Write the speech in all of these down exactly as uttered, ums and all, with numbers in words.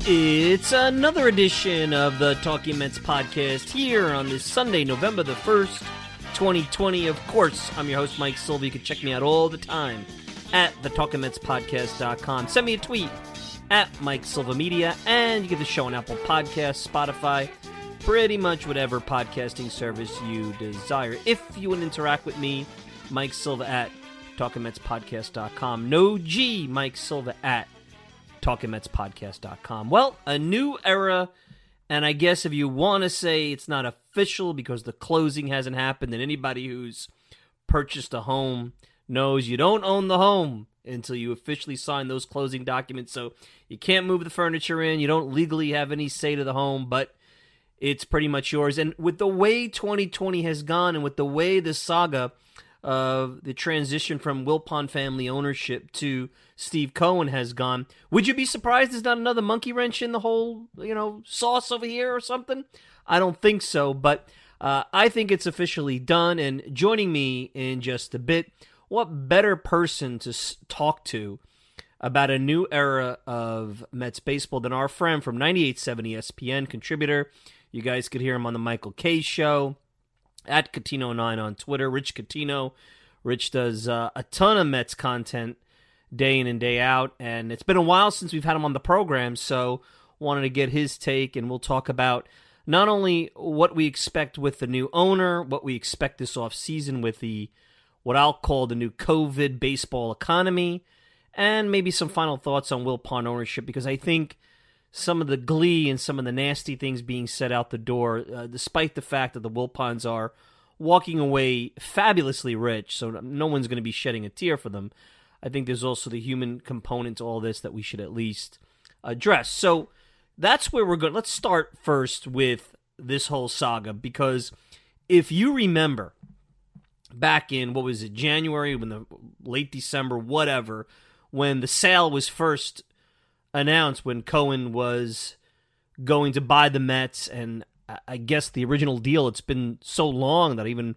It's another edition of the Talking Mets podcast here on this Sunday, November the first, twenty twenty. Of course, I'm your host, Mike Silva. You can check me out all the time at the talking mets podcast dot com. Send me a tweet at Mike Silva Media, and you get the show on Apple Podcasts, Spotify, pretty much whatever podcasting service you desire. If you want to interact with me, Mike Silva at talking mets podcast dot com. No G, Mike Silva at talking mets podcast dot com. Well, a new era, and I guess if you want to say it's not official because the closing hasn't happened, and anybody who's purchased a home knows you don't own the home until you officially sign those closing documents. So you can't move the furniture in. You don't legally have any say to the home, but it's pretty much yours. And with the way twenty twenty has gone, and with the way the saga of the transition from Wilpon family ownership to Steve Cohen has gone, would you be surprised there's not another monkey wrench in the whole, you know, sauce over here or something? I don't think so, but uh, I think it's officially done. And joining me in just a bit, what better person to s- talk to about a new era of Mets baseball than our friend from ninety-eight point seven E S P N, contributor. You guys could hear him on the Michael Kay Show, at Catino nine on Twitter, Rich Catino. Rich does uh, a ton of Mets content day in and day out, and it's been a while since we've had him on the program, so wanted to get his take, and we'll talk about not only what we expect with the new owner, what we expect this offseason with the, what I'll call the new COVID baseball economy, and maybe some final thoughts on Wilpon ownership, because I think some of the glee and some of the nasty things being said out the door, uh, despite the fact that the Wilpons are walking away fabulously rich, so no one's going to be shedding a tear for them. I think there's also the human component to all this that we should at least address. So that's where we're going. Let's start first with this whole saga, because if you remember back in, what was it, January, when the late December, whatever, when the sale was first announced, when Cohen was going to buy the Mets, and I guess the original deal, it's been so long that even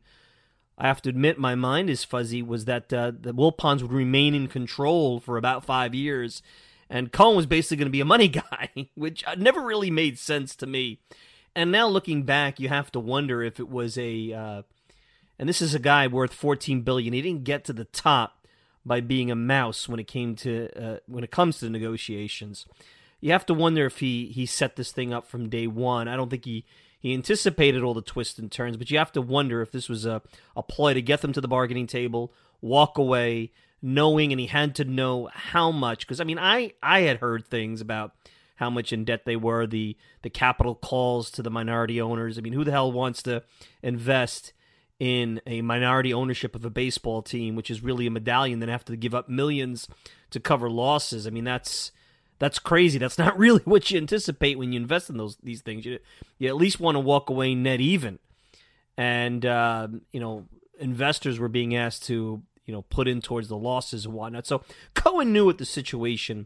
I have to admit my mind is fuzzy, was that uh, the Wilpons would remain in control for about five years, and Cohen was basically going to be a money guy, which never really made sense to me. And now looking back, you have to wonder if it was a, uh, and this is a guy worth fourteen billion dollars. He didn't get to the top by being a mouse when it came to uh, when it comes to negotiations. You have to wonder if he he set this thing up from day one. I don't think he, he anticipated all the twists and turns, but you have to wonder if this was a, a ploy to get them to the bargaining table, walk away, knowing, and he had to know how much. Because, I mean, I, I had heard things about how much in debt they were, the, the capital calls to the minority owners. I mean, who the hell wants to invest in a minority ownership of a baseball team, which is really a medallion, then have to give up millions to cover losses? I mean, that's that's crazy. That's not really what you anticipate when you invest in those these things. You, you at least want to walk away net even. And, uh, you know, investors were being asked to, you know, put in towards the losses and whatnot. So Cohen knew what the situation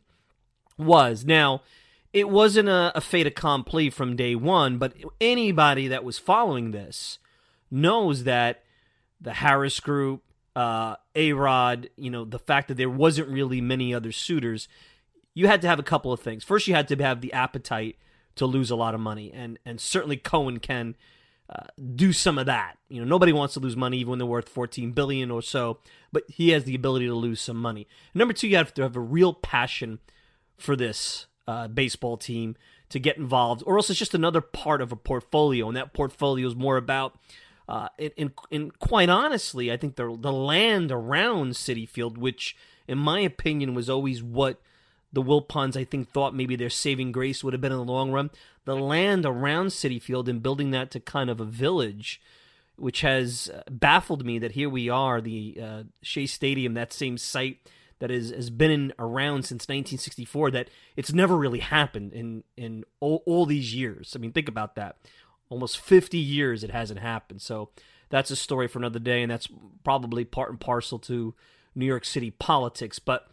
was. Now, it wasn't a, a fait accompli from day one, but anybody that was following this knows that the Harris Group, uh, A-Rod, you know, the fact that there wasn't really many other suitors, you had to have a couple of things. First, you had to have the appetite to lose a lot of money, and and certainly Cohen can uh, do some of that. You know, nobody wants to lose money even when they're worth fourteen billion dollars or so, but he has the ability to lose some money. Number two, you have to have a real passion for this uh, baseball team to get involved, or else it's just another part of a portfolio, and that portfolio is more about Uh, and, and, and quite honestly, I think the the land around Citi Field, which in my opinion was always what the Wilpons, I think, thought maybe their saving grace would have been in the long run. The land around Citi Field and building that to kind of a village, which has baffled me that here we are, the uh, Shea Stadium, that same site that is, has been in, around since nineteen sixty-four, that it's never really happened in, in all, all these years. I mean, think about that. Almost fifty years it hasn't happened. So that's a story for another day, and that's probably part and parcel to New York City politics. But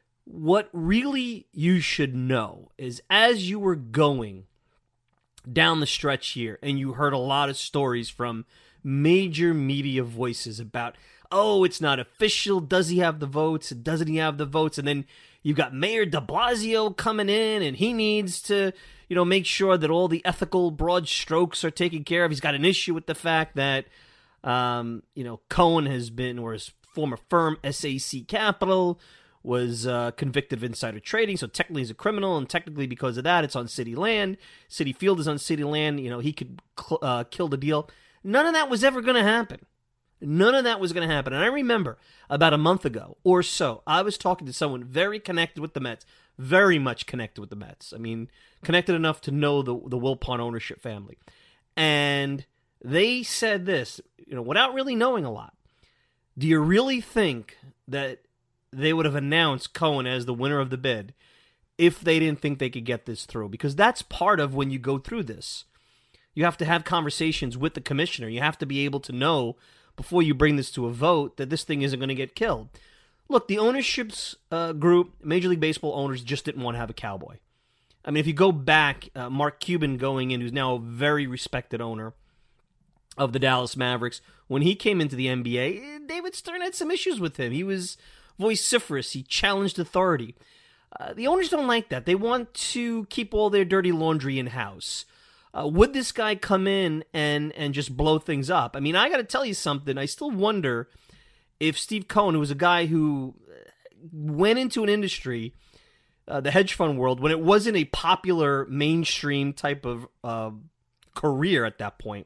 what really you should know is, as you were going down the stretch here, and you heard a lot of stories from major media voices about, oh, it's not official, does he have the votes, doesn't he have the votes, and then You've got Mayor de Blasio coming in, and he needs to, you know, make sure that all the ethical broad strokes are taken care of. He's got an issue with the fact that, um, you know, Cohen has been, or his former firm, S A C Capital, was uh, convicted of insider trading, so technically he's a criminal, and technically because of that, it's on city land. City Field is on city land. You know, he could cl- uh, kill the deal. None of that was ever going to happen. None of that was going to happen. And I remember about a month ago or so, I was talking to someone very connected with the Mets, very much connected with the Mets. I mean, connected enough to know the, the Wilpon ownership family. And they said this, you know, without really knowing a lot. Do you really think that they would have announced Cohen as the winner of the bid if they didn't think they could get this through? Because that's part of when you go through this. You have to have conversations with the commissioner. You have to be able to know before you bring this to a vote that this thing isn't going to get killed. Look, the ownership's uh, group, Major League Baseball owners, just didn't want to have a cowboy. I mean, if you go back, uh, Mark Cuban going in, who's now a very respected owner of the Dallas Mavericks, when he came into the N B A, David Stern had some issues with him. He was vociferous. He challenged authority. Uh, the owners don't like that. They want to keep all their dirty laundry in-house. Uh, would this guy come in and, and just blow things up? I mean, I got to tell you something. I still wonder if Steve Cohen, who was a guy who went into an industry, uh, the hedge fund world, when it wasn't a popular mainstream type of uh, career at that point,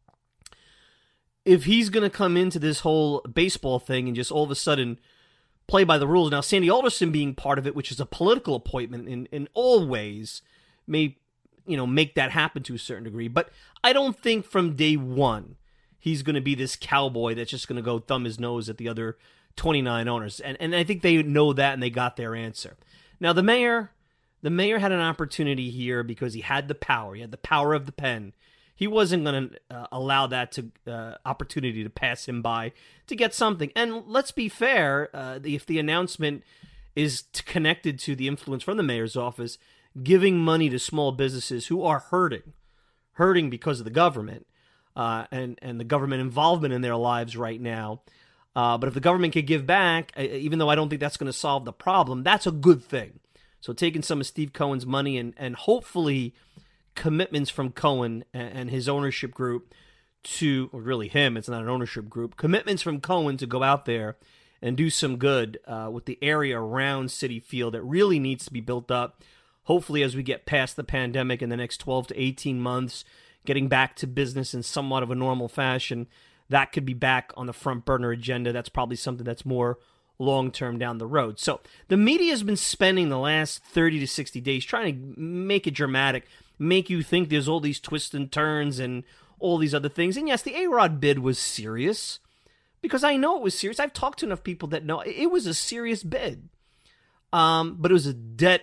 if he's going to come into this whole baseball thing and just all of a sudden play by the rules. Now, Sandy Alderson being part of it, which is a political appointment in, in all ways, may, you know, make that happen to a certain degree. But I don't think from day one he's going to be this cowboy that's just going to go thumb his nose at the other twenty-nine owners. And and I think they know that, and they got their answer. Now, the mayor, the mayor had an opportunity here because he had the power. He had the power of the pen. He wasn't going to uh, allow that to uh, opportunity to pass him by to get something. And let's be fair, uh, if the announcement is t- connected to the influence from the mayor's office, giving money to small businesses who are hurting, hurting because of the government uh, and, and the government involvement in their lives right now. Uh, but if the government could give back, uh, even though I don't think that's going to solve the problem, that's a good thing. So taking some of Steve Cohen's money and, and hopefully commitments from Cohen and his ownership group to, or really him, it's not an ownership group, commitments from Cohen to go out there and do some good uh, with the area around Citi Field that really needs to be built up. Hopefully as we get past the pandemic in the next twelve to eighteen months, getting back to business in somewhat of a normal fashion, that could be back on the front burner agenda. That's probably something that's more long-term down the road. So the media has been spending the last thirty to sixty days trying to make it dramatic, make you think there's all these twists and turns and all these other things. And yes, the A-Rod bid was serious because I know it was serious. I've talked to enough people that know it was a serious bid. Um, but it was a debt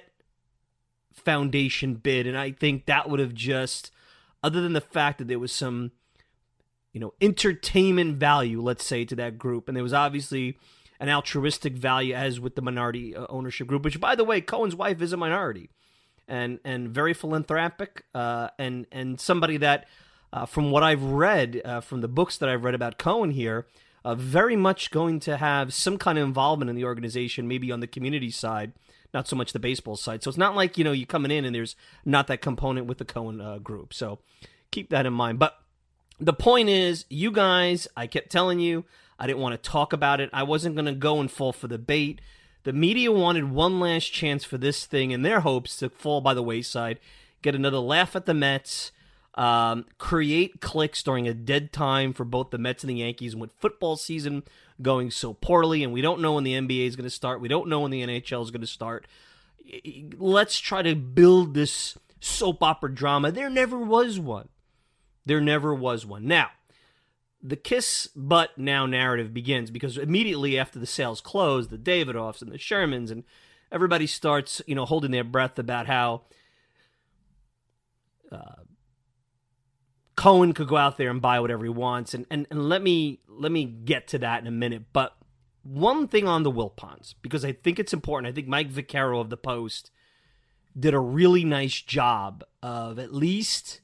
foundation bid, and I think that would have just, other than the fact that there was some, you know, entertainment value, let's say, to that group, and there was obviously an altruistic value as with the minority uh, ownership group, which, by the way, Cohen's wife is a minority. And and very philanthropic, uh, and and somebody that, uh, from what I've read, uh, from the books that I've read about Cohen here, uh, very much going to have some kind of involvement in the organization, maybe on the community side, not so much the baseball side. So it's not like, you know, you coming in and there's not that component with the Cohen uh, group. So keep that in mind. But the point is, you guys, I kept telling you, I didn't want to talk about it. I wasn't going to go and fall for the bait. The media wanted one last chance for this thing in their hopes to fall by the wayside, get another laugh at the Mets, um, create clicks during a dead time for both the Mets and the Yankees, and with football season going so poorly, and we don't know when the N B A is going to start, we don't know when the N H L is going to start. Let's try to build this soap opera drama. There never was one. There never was one. Now, the kiss butt now narrative begins because immediately after the sales close, the Davidoffs and the Shermans and everybody starts, you know, holding their breath about how uh, Cohen could go out there and buy whatever he wants. And, and and let me let me get to that in a minute. But one thing on the Wilpons, because I think it's important. I think Mike Vaccaro of the Post did a really nice job of at least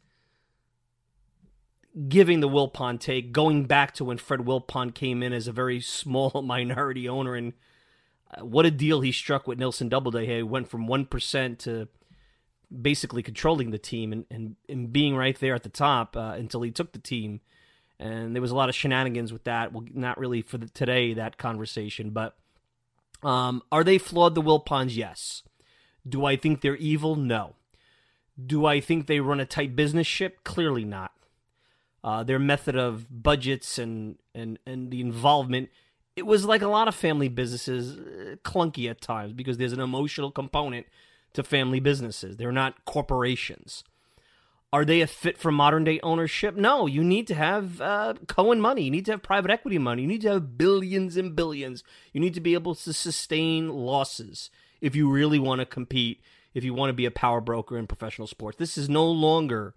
giving the Wilpon take, going back to when Fred Wilpon came in as a very small minority owner. And Uh, what a deal he struck with Nelson Doubleday. He went from one percent to basically controlling the team and, and, and being right there at the top uh, until he took the team. And there was a lot of shenanigans with that. Well, not really for the, today, that conversation. But um, are they flawed, the Wilpons? Yes. Do I think they're evil? No. Do I think they run a tight business ship? Clearly not. Uh, their method of budgets and, and, and the involvement, it was like a lot of family businesses, uh, clunky at times because there's an emotional component to family businesses. They're not corporations. Are they a fit for modern-day ownership? No, you need to have uh, Cohen money. You need to have private equity money. You need to have billions and billions. You need to be able to sustain losses if you really want to compete, if you want to be a power broker in professional sports. This is no longer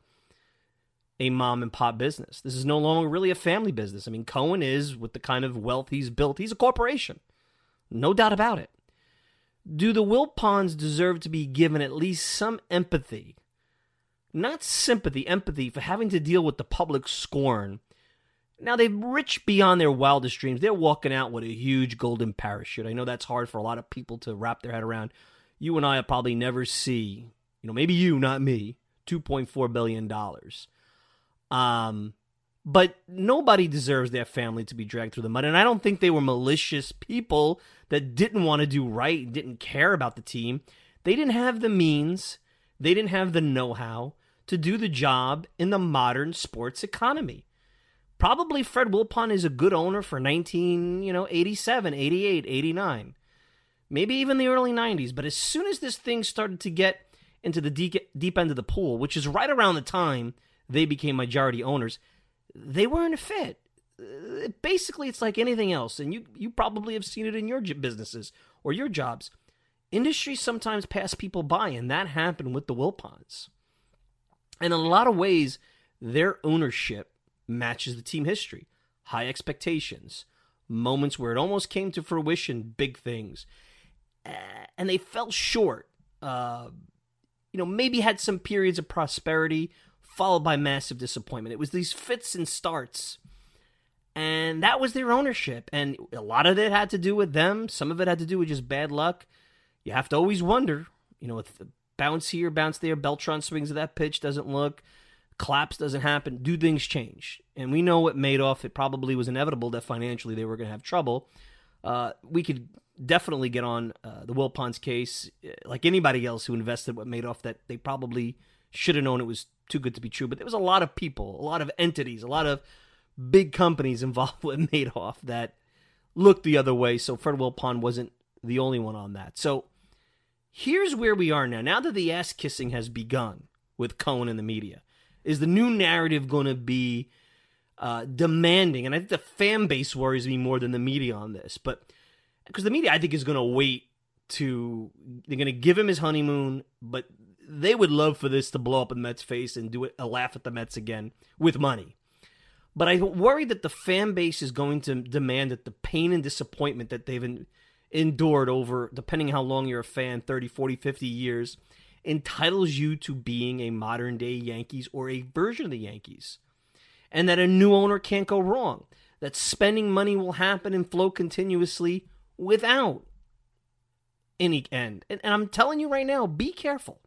a mom-and-pop business. This is no longer really a family business. I mean, Cohen is, with the kind of wealth he's built, he's a corporation. No doubt about it. Do the Wilpons deserve to be given at least some empathy? Not sympathy, empathy for having to deal with the public scorn. Now, they're rich beyond their wildest dreams. They're walking out with a huge golden parachute. I know that's hard for a lot of people to wrap their head around. You and I will probably never see, you know, maybe you, not me, two point four billion dollars. Um, but nobody deserves their family to be dragged through the mud. And I don't think they were malicious people that didn't want to do right, didn't care about the team. They didn't have the means. They didn't have the know-how to do the job in the modern sports economy. Probably Fred Wilpon is a good owner for nineteen, you know, eighty-seven, eighty-eight, eighty-nine. Maybe even the early nineties. But as soon as this thing started to get into the deep, deep end of the pool, which is right around the time they became majority owners, they weren't a fit. Uh, basically, it's like anything else, and you, you probably have seen it in your businesses or your jobs. Industries sometimes pass people by, and that happened with the Wilpons. And in a lot of ways, their ownership matches the team history. High expectations, moments where it almost came to fruition, big things. Uh, and they fell short. Uh, you know, maybe had some periods of prosperity, followed by massive disappointment. It was these fits and starts. And that was their ownership. And a lot of it had to do with them. Some of it had to do with just bad luck. You have to always wonder, you know, if the bounce here, bounce there, Beltran swings at that pitch, doesn't look, collapse doesn't happen, do things change? And we know what Madoff, it probably was inevitable that financially they were going to have trouble. Uh, we could definitely get on uh, the Wilpons case, like anybody else who invested with Madoff, that they probably should have known it was too good to be true. But there was a lot of people, a lot of entities, a lot of big companies involved with Madoff that looked the other way. So Fred Wilpon wasn't the only one on that. So here's where we are now. Now that the ass-kissing has begun with Cohen and the media, is the new narrative going to be uh, demanding? And I think the fan base worries me more than the media on this. But because the media, I think, is going to wait to, they're going to give him his honeymoon, but they would love for this to blow up in the Mets' face and do it, a laugh at the Mets again with money. But I worry that the fan base is going to demand that the pain and disappointment that they've en- endured over, depending how long you're a fan, thirty, forty, fifty years, entitles you to being a modern-day Yankees or a version of the Yankees. And that a new owner can't go wrong. That spending money will happen and flow continuously without any end. And, and I'm telling you right now, be careful.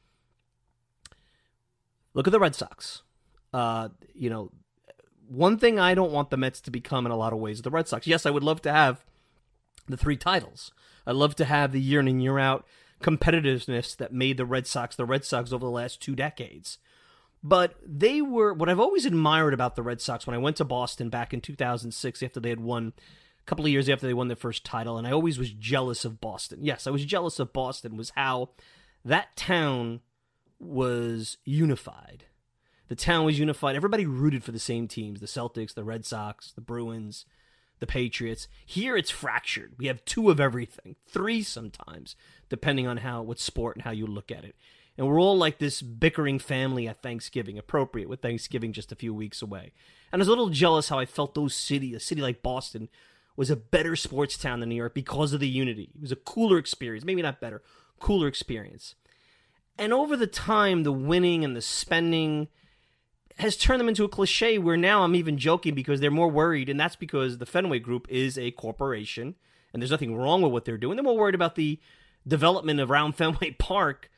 Look at the Red Sox. Uh, you know, one thing I don't want the Mets to become in a lot of ways, the Red Sox. Yes, I would love to have the three titles. I'd love to have the year in and year out competitiveness that made the Red Sox the Red Sox over the last two decades. But they were, what I've always admired about the Red Sox when I went to Boston back in two thousand six after they had won, a couple of years after they won their first title, and I always was jealous of Boston. Yes, I was jealous of Boston, was how that town was unified. The town was unified. Everybody rooted for the same teams, the Celtics, the Red Sox, the Bruins, the Patriots. Here it's fractured. We have two of everything, three sometimes, depending on how what sport and how you look at it. And we're all like this bickering family at Thanksgiving, appropriate with Thanksgiving just a few weeks away. And I was a little jealous how I felt those city, a city like Boston was a better sports town than New York because of the unity. It was a cooler experience, maybe not better, cooler experience. And over the time, the winning and the spending has turned them into a cliche where now I'm even joking because they're more worried, and that's because the Fenway Group is a corporation, and there's nothing wrong with what they're doing. They're more worried about the development around Fenway Park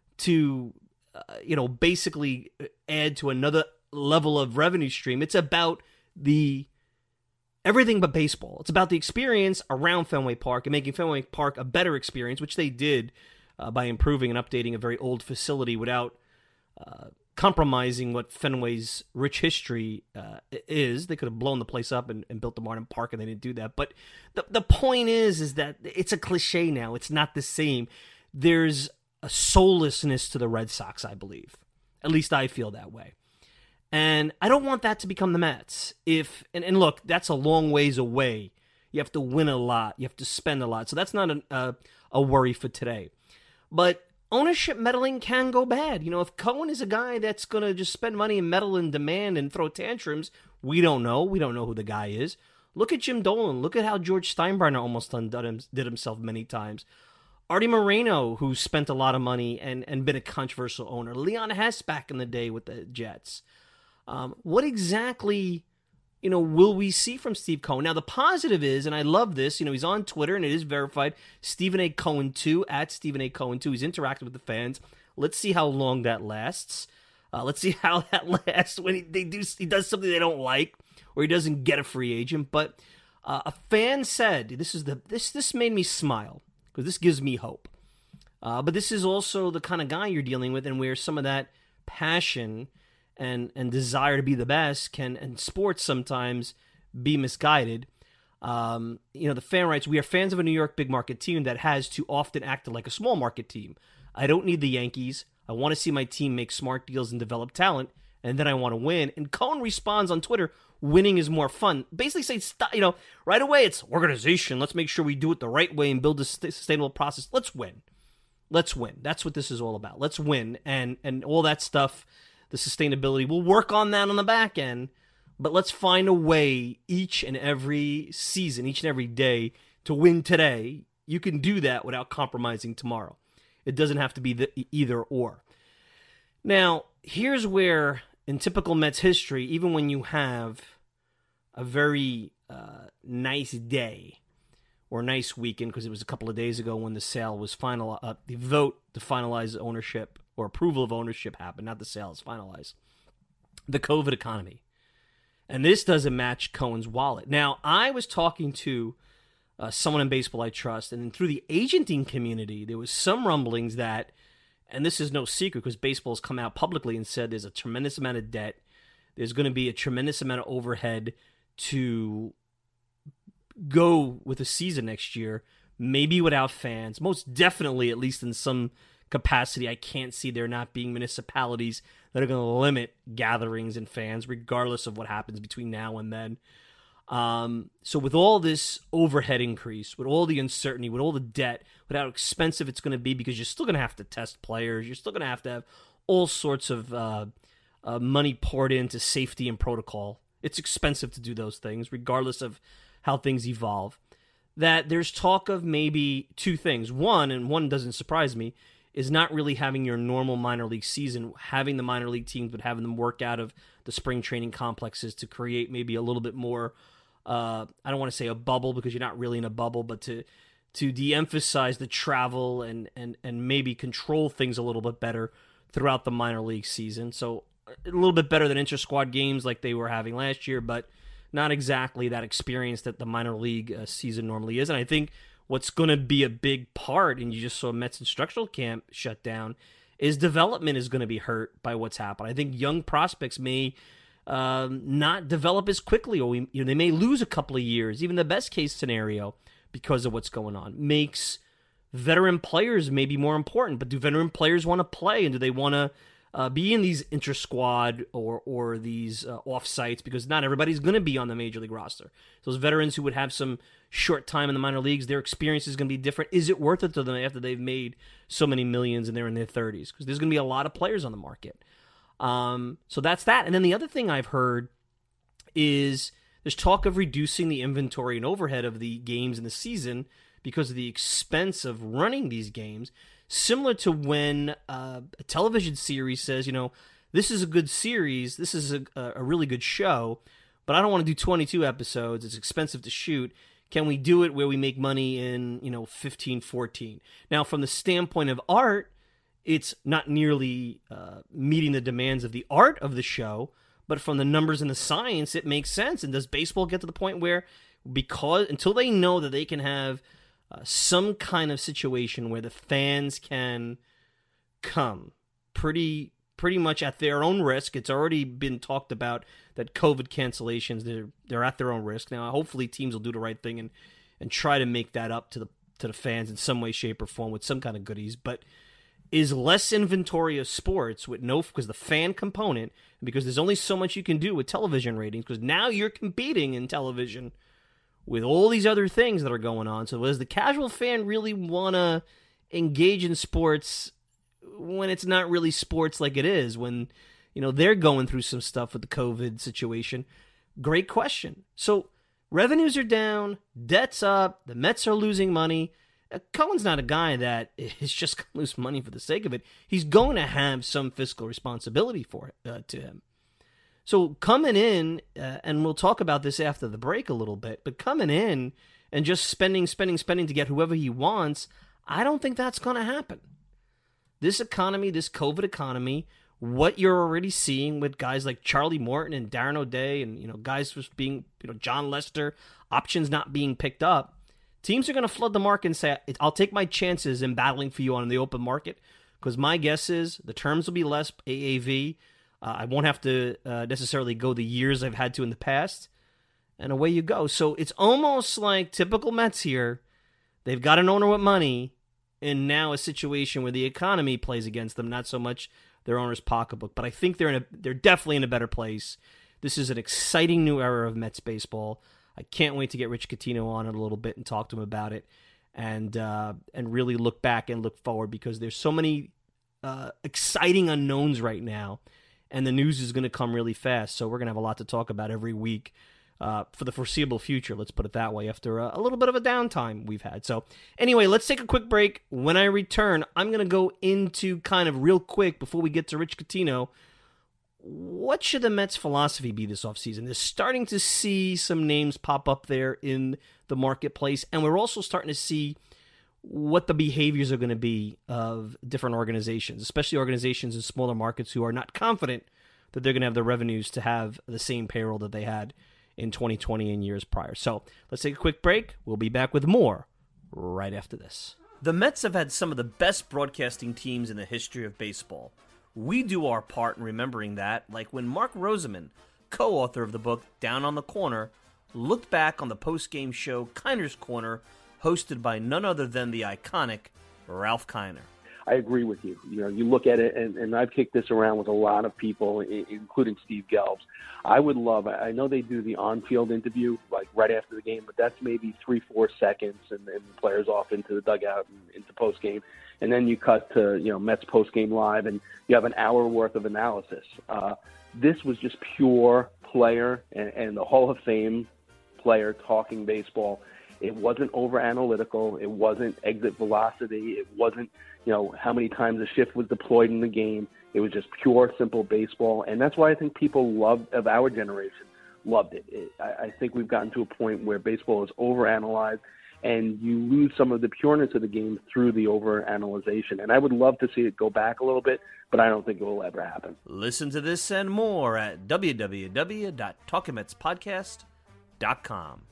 to, uh, you know, basically add to another level of revenue stream. It's about the everything but baseball. It's about the experience around Fenway Park and making Fenway Park a better experience, which they did uh, by improving and updating a very old facility without uh, compromising what Fenway's rich history uh, is. They could have blown the place up and, and built the Martin Park, and they didn't do that. But the the point is, is that it's a cliche now. It's not the same. There's a soullessness to the Red Sox, I believe. At least I feel that way. And I don't want that to become the Mets. If and, and look, that's a long ways away. You have to win a lot. You have to spend a lot. So that's not a, a, a worry for today. But ownership meddling can go bad. You know, if Cohen is a guy that's going to just spend money and meddle and demand and throw tantrums, we don't know. We don't know who the guy is. Look at Jim Dolan. Look at how George Steinbrenner almost undone did himself many times. Artie Moreno, who spent a lot of money and, and been a controversial owner. Leon Hess back in the day with the Jets. Um, what exactly, you know, will we see from Steve Cohen? Now, the positive is, and I love this, you know, he's on Twitter, and it is verified, Stephen A. Cohen two, at Stephen A. Cohen two. He's interacting with the fans. Let's see how long that lasts. Uh, let's see how that lasts when he, they do, he does something they don't like, or he doesn't get a free agent. But uh, a fan said, this is the this this made me smile, because this gives me hope. Uh, but this is also the kind of guy you're dealing with, and where some of that passion and and desire to be the best can, and sports sometimes, be misguided. Um, you know, the fan writes, we are fans of a New York big market team that has too often acted like a small market team. I don't need the Yankees. I want to see my team make smart deals and develop talent, and then I want to win. And Cohen responds on Twitter, winning is more fun. Basically saying, stop, you know, right away it's organization. Let's make sure we do it the right way and build a sustainable process. Let's win. Let's win. That's what this is all about. Let's win. And and all that stuff, the sustainability, we'll work on that on the back end, but let's find a way each and every season, each and every day, to win today. You can do that without compromising tomorrow. It doesn't have to be the either or. Now, here's where, in typical Mets history, even when you have a very uh, nice day or nice weekend, because it was a couple of days ago when the sale was final, uh, the vote to finalize ownership or approval of ownership happened, not the sale is finalized. The COVID economy. And this doesn't match Cohen's wallet. Now, I was talking to uh, someone in baseball I trust, and through the agenting community, there was some rumblings that, and this is no secret because baseball has come out publicly and said there's a tremendous amount of debt. There's going to be a tremendous amount of overhead to go with a season next year, maybe without fans. Most definitely, at least in some capacity, I can't see there not being municipalities that are going to limit gatherings and fans, regardless of what happens between now and then. Um, so with all this overhead increase, with all the uncertainty, with all the debt, with how expensive it's going to be, because you're still going to have to test players, you're still going to have to have all sorts of uh, uh, money poured into safety and protocol. It's expensive to do those things, regardless of how things evolve. That there's talk of maybe two things. One, and one doesn't surprise me, is not really having your normal minor league season, having the minor league teams, but having them work out of the spring training complexes to create maybe a little bit more, uh, I don't want to say a bubble because you're not really in a bubble, but to to de-emphasize the travel and, and, and maybe control things a little bit better throughout the minor league season. So a little bit better than inter-squad games like they were having last year, but not exactly that experience that the minor league uh, season normally is. And I think what's going to be a big part, and you just saw Mets instructional camp shut down, is development is going to be hurt by what's happened. I think young prospects may um, not develop as quickly, or we, you know, they may lose a couple of years, even the best case scenario, because of what's going on. Makes veteran players maybe more important, but do veteran players want to play, and do they want to uh, be in these inter-squad or or these uh, off-sites, because not everybody's going to be on the Major League roster. Those veterans who would have some short time in the minor leagues, their experience is going to be different. Is it worth it to them after they've made so many millions and they're in their thirties? Because there's going to be a lot of players on the market. Um, so that's that. And then the other thing I've heard is there's talk of reducing the inventory and overhead of the games in the season because of the expense of running these games, similar to when uh, a television series says, you know, this is a good series, this is a, a really good show, but I don't want to do twenty-two episodes, it's expensive to shoot. Can we do it where we make money in, you know, fifteen, fourteen? Now, from the standpoint of art, it's not nearly uh, meeting the demands of the art of the show, but from the numbers and the science, it makes sense. And does baseball get to the point where, because until they know that they can have uh, some kind of situation where the fans can come pretty pretty much at their own risk. It's already been talked about that COVID cancellations, they're they're at their own risk. Now, hopefully teams will do the right thing and, and try to make that up to the to the fans in some way, shape, or form with some kind of goodies. But is less inventory of sports with no, because the fan component, because there's only so much you can do with television ratings, because now you're competing in television with all these other things that are going on. So does the casual fan really want to engage in sports when it's not really sports like it is, when, you know, they're going through some stuff with the COVID situation? Great question. So revenues are down, debt's up, the Mets are losing money. Uh, Cohen's not a guy that is just going to lose money for the sake of it. He's going to have some fiscal responsibility for it uh, to him. So coming in, uh, and we'll talk about this after the break a little bit, but coming in and just spending, spending, spending to get whoever he wants, I don't think that's going to happen. This economy, this COVID economy, what you're already seeing with guys like Charlie Morton and Darren O'Day and, you know, guys just being, you know, John Lester, options not being picked up, teams are going to flood the market and say, I'll take my chances in battling for you on the open market, because my guess is the terms will be less A A V. Uh, I won't have to uh, necessarily go the years I've had to in the past, and away you go. So it's almost like typical Mets here. They've got an owner with money, and now a situation where the economy plays against them, not so much their owner's pocketbook. But I think they're in a, they're definitely in a better place. This is an exciting new era of Mets baseball. I can't wait to get Rich Catino on in a little bit and talk to him about it, and uh, and really look back and look forward, because there's so many uh, exciting unknowns right now, and the news is going to come really fast. So we're going to have a lot to talk about every week uh, for the foreseeable future, let's put it that way, after a, a little bit of a downtime we've had. So anyway, let's take a quick break. When I return, I'm going to go into kind of real quick, before we get to Rich Catino, what should the Mets' philosophy be this offseason? They're starting to see some names pop up there in the marketplace, and we're also starting to see what the behaviors are going to be of different organizations, especially organizations in smaller markets who are not confident that they're going to have the revenues to have the same payroll that they had in twenty twenty and years prior. So let's take a quick break. We'll be back with more right after this. The Mets have had some of the best broadcasting teams in the history of baseball. We do our part in remembering that, like when Mark Roseman, co-author of the book Down on the Corner, looked back on the post-game show Kiner's Corner, hosted by none other than the iconic Ralph Kiner. I agree with you. You know, you look at it, and, and I've kicked this around with a lot of people, including Steve Gelbs. I would love, I know they do the on-field interview, like right after the game, but that's maybe three, four seconds, and, and the players off into the dugout and into post-game. And then you cut to, you know, Mets post-game live, and you have an hour worth of analysis. Uh, this was just pure player and, and the Hall of Fame player talking baseball. It wasn't over-analytical. It wasn't exit velocity. It wasn't, you know, how many times a shift was deployed in the game. It was just pure, simple baseball. And that's why I think people loved, of our generation, loved it. it I, I think we've gotten to a point where baseball is over-analyzed, and you lose some of the pureness of the game through the over-analyzation. And I would love to see it go back a little bit, but I don't think it will ever happen. Listen to this and more at w w w dot talking mets podcast dot com.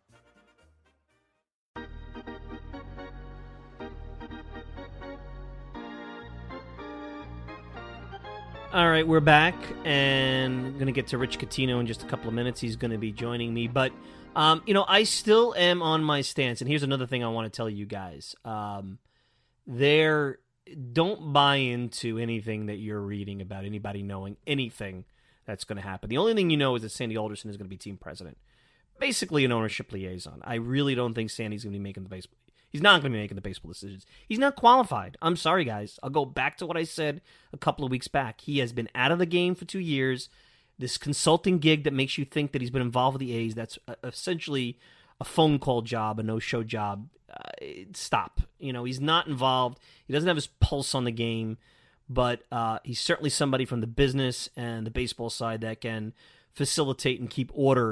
All right, we're back, and I'm going to get to Rich Catino in just a couple of minutes. He's going to be joining me, but, um, you know, I still am on my stance, and here's another thing I want to tell you guys. Um, there, don't buy into anything that you're reading about anybody knowing anything that's going to happen. The only thing you know is that Sandy Alderson is going to be team president, basically an ownership liaison. I really don't think Sandy's going to be making the baseball. He's not going to be making the baseball decisions. He's not qualified. I'm sorry, guys. I'll go back to what I said a couple of weeks back. He has been out of the game for two years. This consulting gig that makes you think that he's been involved with the A's, that's essentially a phone call job, a no-show job. Uh, stop. You know, he's not involved. He doesn't have his pulse on the game, but uh, he's certainly somebody from the business and the baseball side that can facilitate and keep order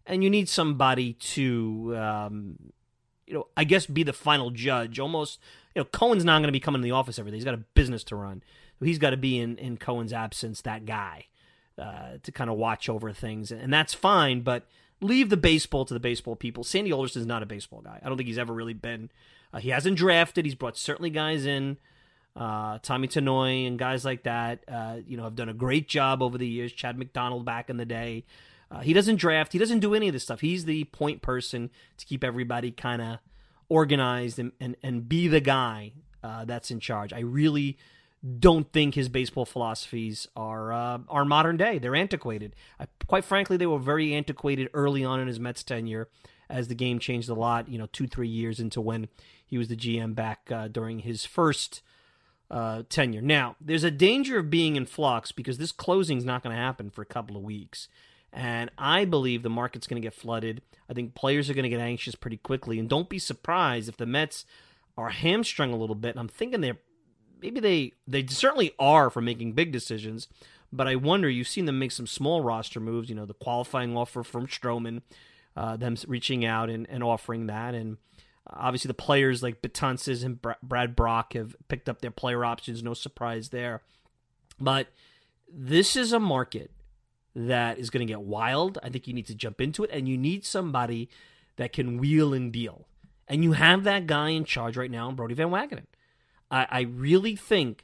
and you need somebody to, um, you know, I guess be the final judge. Almost, you know, Cohen's not going to be coming to the office every day. He's got a business to run. So he's got to be in, in Cohen's absence, that guy, uh, to kind of watch over things. And that's fine, but leave the baseball to the baseball people. Sandy Alderson's not a baseball guy. I don't think he's ever really been. Uh, he hasn't drafted. He's brought certainly guys in. Uh, Tommy Tanoy and guys like that, uh, you know, have done a great job over the years. Chad McDonald back in the day. Uh, he doesn't draft. He doesn't do any of this stuff. He's the point person to keep everybody kind of organized and, and, and be the guy uh, that's in charge. I really don't think his baseball philosophies are uh, are modern day. They're antiquated. Uh, quite frankly, they were very antiquated early on in his Mets tenure as the game changed a lot, you know, two, three years into when he was the G M back uh, during his first Uh, tenure. Now, there's a danger of being in flux because this closing is not going to happen for a couple of weeks. And I believe the market's going to get flooded. I think players are going to get anxious pretty quickly. And don't be surprised if the Mets are hamstrung a little bit. And I'm thinking they're, maybe they, they certainly are for making big decisions. But I wonder, you've seen them make some small roster moves, you know, the qualifying offer from Stroman, uh, them reaching out and, and offering that. And obviously, the players like Betances and Brad Brock have picked up their player options. No surprise there. But this is a market that is going to get wild. I think you need to jump into it, and you need somebody that can wheel and deal. And you have that guy in charge right now, Brodie Van Wagenen. I, I really think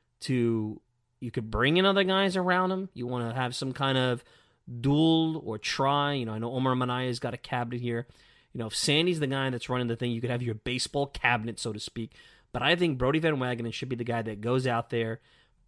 to you could bring in other guys around him. You want to have some kind of duel or try. You know, I know Omar Manaya's got a cabinet here. You know, if Sandy's the guy that's running the thing, you could have your baseball cabinet, so to speak. But I think Brodie Van Wagenen should be the guy that goes out there,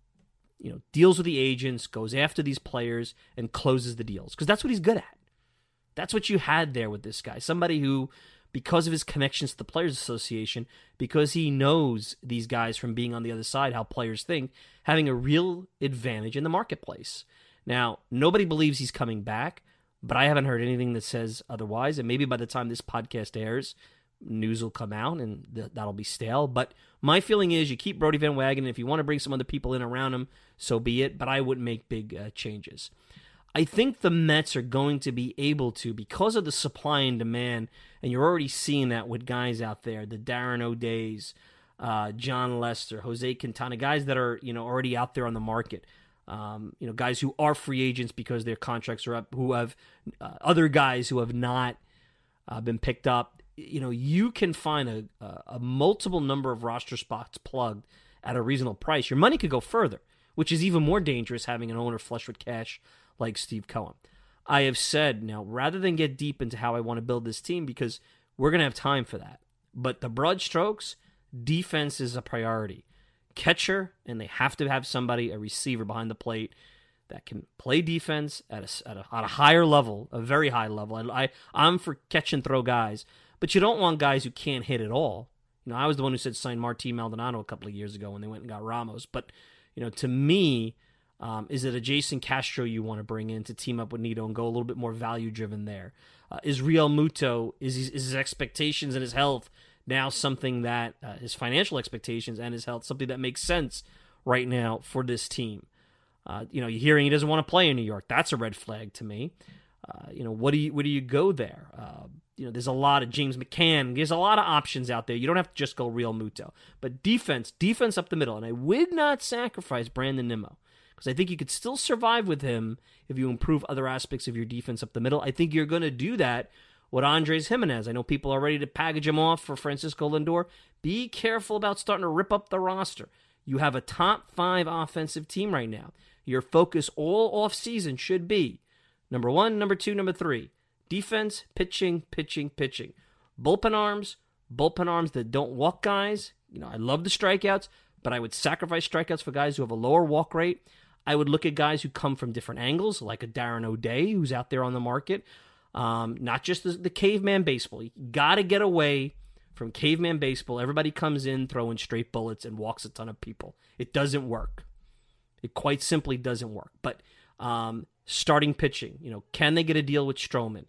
you know, deals with the agents, goes after these players, and closes the deals. Because that's what he's good at. That's what you had there with this guy. Somebody who, because of his connections to the Players Association, because he knows these guys from being on the other side, how players think, having a real advantage in the marketplace. Now, nobody believes he's coming back. But I haven't heard anything that says otherwise. And maybe by the time this podcast airs, news will come out and th- that'll be stale. But my feeling is you keep Brodie Van Wagenen. If you want to bring some other people in around him, so be it. But I wouldn't make big uh, changes. I think the Mets are going to be able to, because of the supply and demand, and you're already seeing that with guys out there, the Darren O'Days, uh, John Lester, Jose Quintana, guys that are, you know, already out there on the market. Um, you know, guys who are free agents because their contracts are up, who have uh, other guys who have not uh, been picked up. You know, you can find a, a, a multiple number of roster spots plugged at a reasonable price. Your money could go further, which is even more dangerous having an owner flush with cash like Steve Cohen. I have said, now, rather than get deep into how I want to build this team, because we're going to have time for that, but the broad strokes, defense is a priority. Catcher, and they have to have somebody, a receiver behind the plate that can play defense at a, at a, at a higher level, a very high level. I, I, I'm for catch and throw guys, but you don't want guys who can't hit at all. You know, I was the one who said sign Martín Maldonado a couple of years ago when they went and got Ramos. But, you know, to me, um, is it a Jason Castro you want to bring in to team up with Nido and go a little bit more value-driven there? Uh, is Real Muto, is his, is his expectations and his health now something that uh, his financial expectations and his health, something that makes sense right now for this team? Uh, you know, you're hearing he doesn't want to play in New York. That's a red flag to me. Uh, you know, what do you, where do you go there? Uh, you know, there's a lot of James McCann. There's a lot of options out there. You don't have to just go Real Muto. But defense, defense up the middle. And I would not sacrifice Brandon Nimmo because I think you could still survive with him if you improve other aspects of your defense up the middle. I think you're going to do that with Andres Jimenez. I know people are ready to package him off for Francisco Lindor. Be careful about starting to rip up the roster. You have a top five offensive team right now. Your focus all offseason should be number one, number two, number three. Defense, pitching, pitching, pitching. Bullpen arms, bullpen arms that don't walk guys. You know, I love the strikeouts, but I would sacrifice strikeouts for guys who have a lower walk rate. I would look at guys who come from different angles, like a Darren O'Day, who's out there on the market. Um, not just the, the caveman baseball. You got to get away from caveman baseball. Everybody comes in throwing straight bullets and walks a ton of people. It doesn't work. It quite simply doesn't work. But um, starting pitching, you know, can they get a deal with Stroman?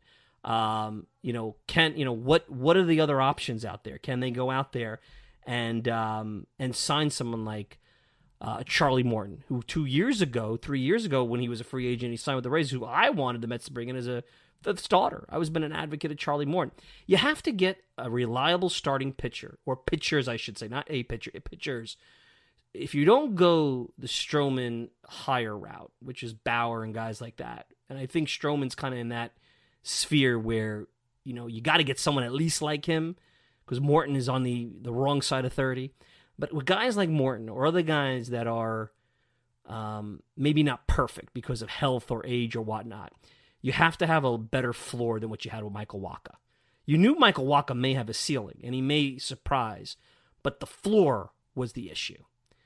Um, you know, can you know what what are the other options out there? Can they go out there and um, and sign someone like uh, Charlie Morton, who two years ago, three years ago, when he was a free agent, he signed with the Rays, who I wanted the Mets to bring in as a fifth starter. I was been an advocate of Charlie Morton. You have to get a reliable starting pitcher, or pitchers, I should say, not a pitcher, pitchers. If you don't go the Stroman higher route, which is Bauer and guys like that, and I think Stroman's kind of in that sphere where, you know, you got to get someone at least like him, because Morton is on the, the wrong side of thirty. But with guys like Morton or other guys that are um, maybe not perfect because of health or age or whatnot, you have to have a better floor than what you had with Michael Wacha. You knew Michael Wacha may have a ceiling, and he may surprise, but the floor was the issue.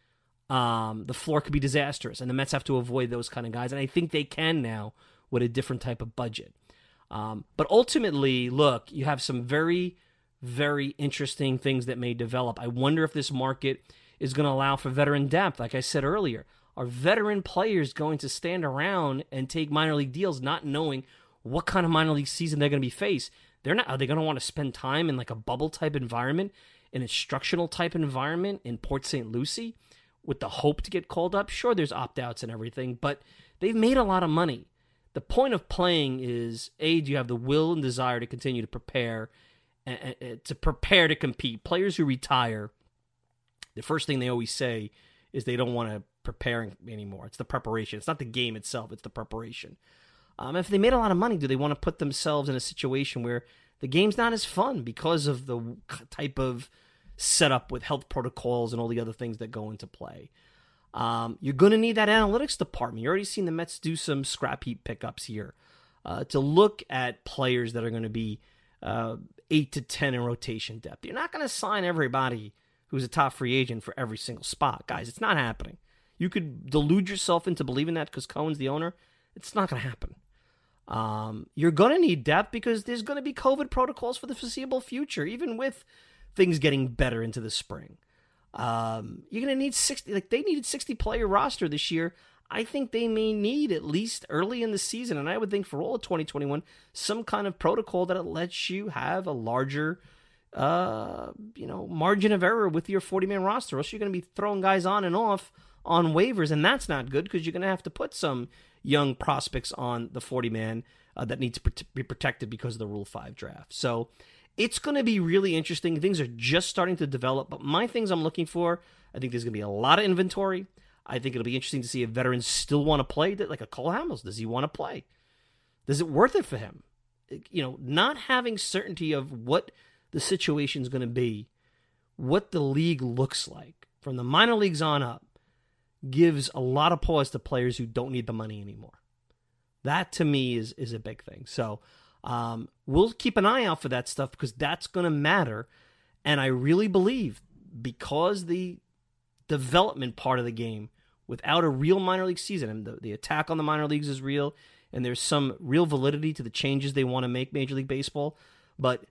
Um, the floor could be disastrous, and the Mets have to avoid those kind of guys, and I think they can now with a different type of budget. Um, but ultimately, look, you have some very, very interesting things that may develop. I wonder if this market is going to allow for veteran depth. Like I said earlier, are veteran players going to stand around and take minor league deals not knowing what kind of minor league season they're going to be faced? They're not. Are they going to want to spend time in like a bubble type environment, an instructional type environment in Port Saint Lucie, with the hope to get called up? Sure, there's opt-outs and everything, but they've made a lot of money. The point of playing is, A, do you have the will and desire to continue to prepare, uh, to prepare to compete? Players who retire, the first thing they always say is they don't want to prepare anymore. It's the preparation. It's not the game itself. It's the preparation. Um, if they made a lot of money, do they want to put themselves in a situation where the game's not as fun because of the type of setup with health protocols and all the other things that go into play? Um, you're going to need that analytics department. You've already seen the Mets do some scrap heap pickups here uh, to look at players that are going to be uh, eight to ten in rotation depth. You're not going to sign everybody who's a top free agent for every single spot. Guys, it's not happening. You could delude yourself into believing that because Cohen's the owner. It's not going to happen. Um, you're going to need depth because there's going to be COVID protocols for the foreseeable future, even with things getting better into the spring. Um, you're going to need sixty, like they needed sixty player roster this year. I think they may need at least early in the season, and I would think for all of twenty twenty-one, some kind of protocol that lets you have a larger, uh, you know, margin of error with your forty-man roster. Or else you're going to be throwing guys on and off on waivers, and that's not good because you're going to have to put some young prospects on the forty-man uh, that need to be protected because of the Rule five draft. So it's going to be really interesting. Things are just starting to develop, but my things I'm looking for, I think there's going to be a lot of inventory. I think it'll be interesting to see if veterans still want to play, like a Cole Hamels. Does he want to play? Is it worth it for him? You know, not having certainty of what the situation is going to be, what the league looks like from the minor leagues on up, gives a lot of pause to players who don't need the money anymore. That, to me, is is a big thing. So um, we'll keep an eye out for that stuff because that's going to matter. And I really believe because the development part of the game, without a real minor league season, and the, the attack on the minor leagues is real, and there's some real validity to the changes they want to make Major League Baseball, but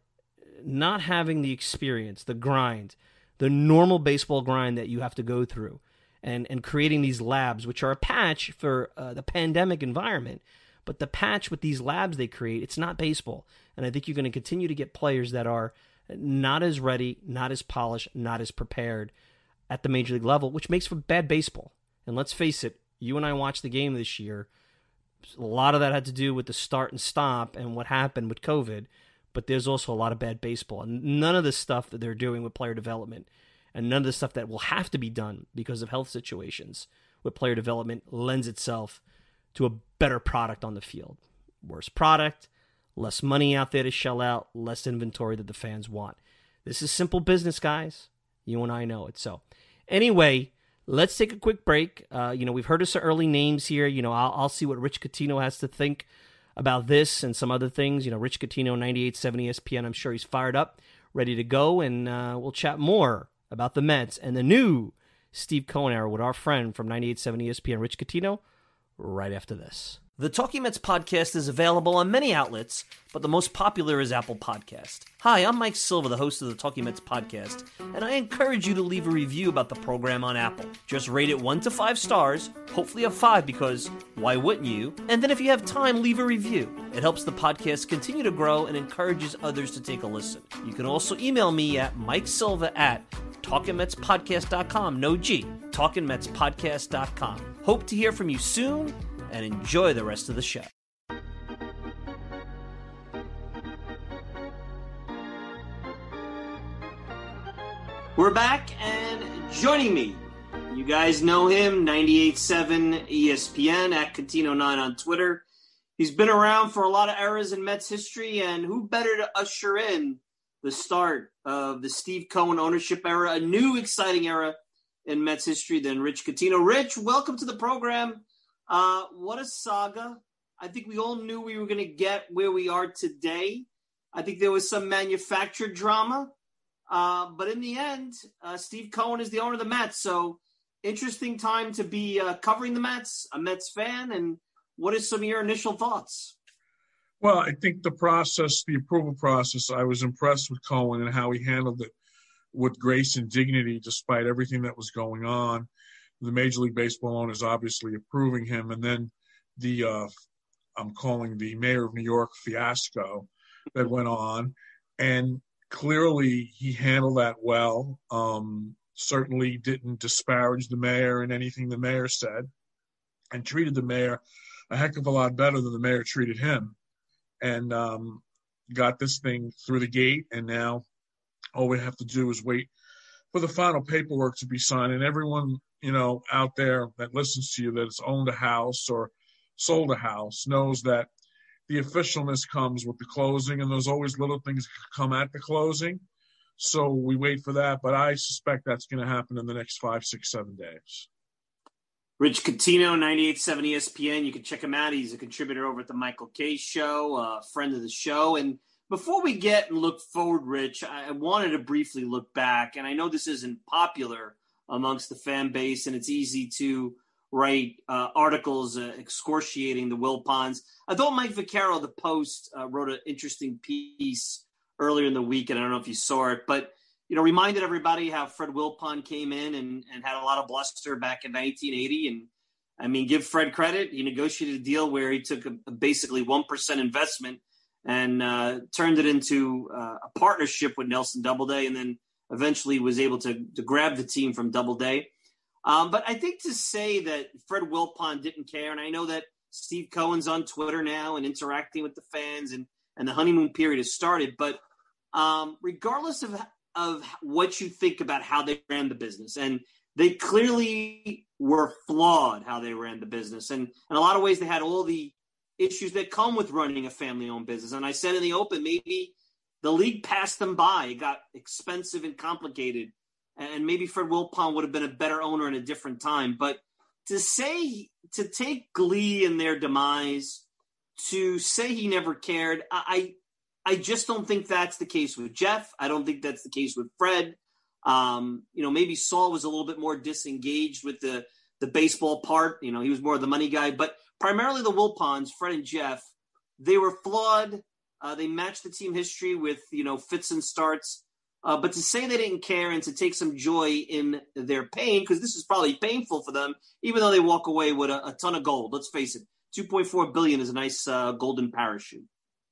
not having the experience, the grind, the normal baseball grind that you have to go through, and, and creating these labs, which are a patch for uh, the pandemic environment, but the patch with these labs they create, it's not baseball. And I think you're going to continue to get players that are not as ready, not as polished, not as prepared at the Major League level, which makes for bad baseball. And let's face it, you and I watched the game this year. A lot of that had to do with the start and stop and what happened with COVID, but there's also a lot of bad baseball. And none of the stuff that they're doing with player development and none of the stuff that will have to be done because of health situations with player development lends itself to a better product on the field. Worse product, less money out there to shell out, less inventory that the fans want. This is simple business, guys. You and I know it. So anyway, let's take a quick break. Uh, you know, we've heard of some early names here. You know, I'll, I'll see what Rich Catino has to think about this and some other things. You know, Rich Catino, ninety-eight point seven E S P N. I'm sure he's fired up, ready to go, and uh, we'll chat more about the Mets and the new Steve Cohen era with our friend from ninety-eight point seven E S P N, Rich Catino, right after this. The Talking Mets podcast is available on many outlets, but the most popular is Apple Podcast. Hi, I'm Mike Silva, the host of the Talking Mets podcast, and I encourage you to leave a review about the program on Apple. Just rate it one to five stars, hopefully a five because why wouldn't you? And then if you have time, leave a review. It helps the podcast continue to grow and encourages others to take a listen. You can also email me at Mike Silva at talking mets podcast dot com, no G. talkin mets podcast dot com. Hope to hear from you soon, and enjoy the rest of the show. We're back, and joining me, you guys know him, ninety-eight point seven E S P N, at Catino nine on Twitter. He's been around for a lot of eras in Mets history, and who better to usher in the start of the Steve Cohen ownership era, a new exciting era in Mets history than Rich Catino. Rich, welcome to the program. Uh, what a saga. I think we all knew we were going to get where we are today. I think there was some manufactured drama. Uh, but in the end, uh, Steve Cohen is the owner of the Mets. So interesting time to be uh, covering the Mets, a Mets fan. And what is some of your initial thoughts? Well, I think the process, the approval process, I was impressed with Cohen and how he handled it with grace and dignity despite everything that was going on. The Major League Baseball owners obviously approving him. And then the, uh, I'm calling the Mayor of New York fiasco that went on. And clearly, he handled that well. Um, certainly didn't disparage the mayor in anything the mayor said, and treated the mayor a heck of a lot better than the mayor treated him. And um, got this thing through the gate, and now all we have to do is wait for the final paperwork to be signed. And everyone, you know, out there that listens to you that has owned a house or sold a house knows that the officialness comes with the closing, and there's always little things that come at the closing. So we wait for that, but I suspect that's going to happen in the next five, six, seven days. Rich Catino, ninety-eight point seven E S P N. You can check him out. He's a contributor over at the Michael Kay Show, a friend of the show. And before we get and look forward, Rich, I wanted to briefly look back. And I know this isn't popular amongst the fan base, and it's easy to write uh, articles uh, excoriating the Wilpons. I thought Mike Vaccaro of the Post uh, wrote an interesting piece earlier in the week, and I don't know if you saw it, but you know, reminded everybody how Fred Wilpon came in and, and had a lot of bluster back in nineteen eighty. And I mean, give Fred credit. He negotiated a deal where he took a, a basically one percent investment and uh, turned it into uh, a partnership with Nelson Doubleday, and then eventually was able to, to grab the team from Doubleday. Um, but I think to say that Fred Wilpon didn't care, and I know that Steve Cohen's on Twitter now and interacting with the fans, and, and the honeymoon period has started. But um, regardless of of what you think about how they ran the business, and they clearly were flawed how they ran the business. And in a lot of ways, they had all the issues that come with running a family-owned business. And I said in the open, maybe the league passed them by. It got expensive and complicated. And maybe Fred Wilpon would have been a better owner in a different time. But to say, to take glee in their demise, to say he never cared, I I just don't think that's the case with Jeff. I don't think that's the case with Fred. Um, you know, maybe Saul was a little bit more disengaged with the, the baseball part. You know, he was more of the money guy. But primarily the Wilpons, Fred and Jeff, they were flawed. Uh, they matched the team history with, you know, fits and starts. Uh, but to say they didn't care and to take some joy in their pain, because this is probably painful for them, even though they walk away with a, a ton of gold. Let's face it, two point four billion dollars is a nice uh, golden parachute.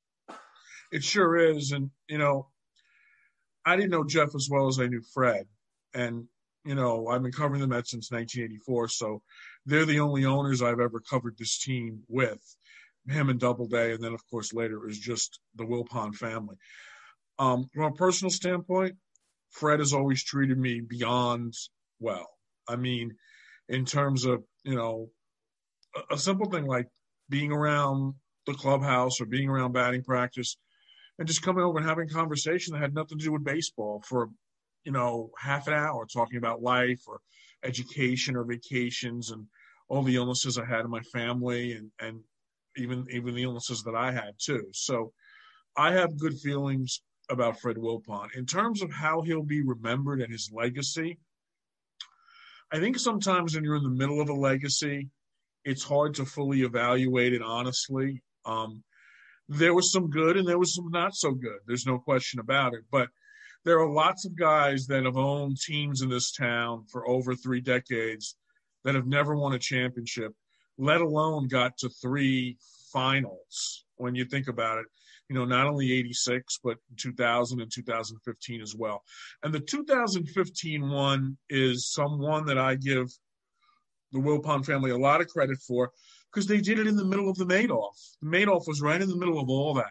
It sure is. And, you know, I didn't know Jeff as well as I knew Fred. And, you know, I've been covering the Mets since nineteen eighty-four, so they're the only owners I've ever covered this team with, him and Doubleday, and then, of course, later it was just the Wilpon family. Um, from a personal standpoint, Fred has always treated me beyond well. I mean, in terms of, you know, a, a simple thing like being around the clubhouse or being around batting practice and just coming over and having a conversation that had nothing to do with baseball for, you know, half an hour, talking about life or education or vacations and all the illnesses I had in my family and, and even, even the illnesses that I had too. So I have good feelings about Fred Wilpon. In terms of how he'll be remembered and his legacy, I think sometimes when you're in the middle of a legacy, it's hard to fully evaluate it honestly. Um, there was some good and there was some not so good. There's no question about it. But there are lots of guys that have owned teams in this town for over three decades that have never won a championship, let alone got to three, finals when you think about it. You know, not only eighty-six, but two thousand and two thousand fifteen as well. And the two thousand fifteen one is someone that I give the Wilpon family a lot of credit for because they did it in the middle of the Madoff. The Madoff was right in the middle of all that.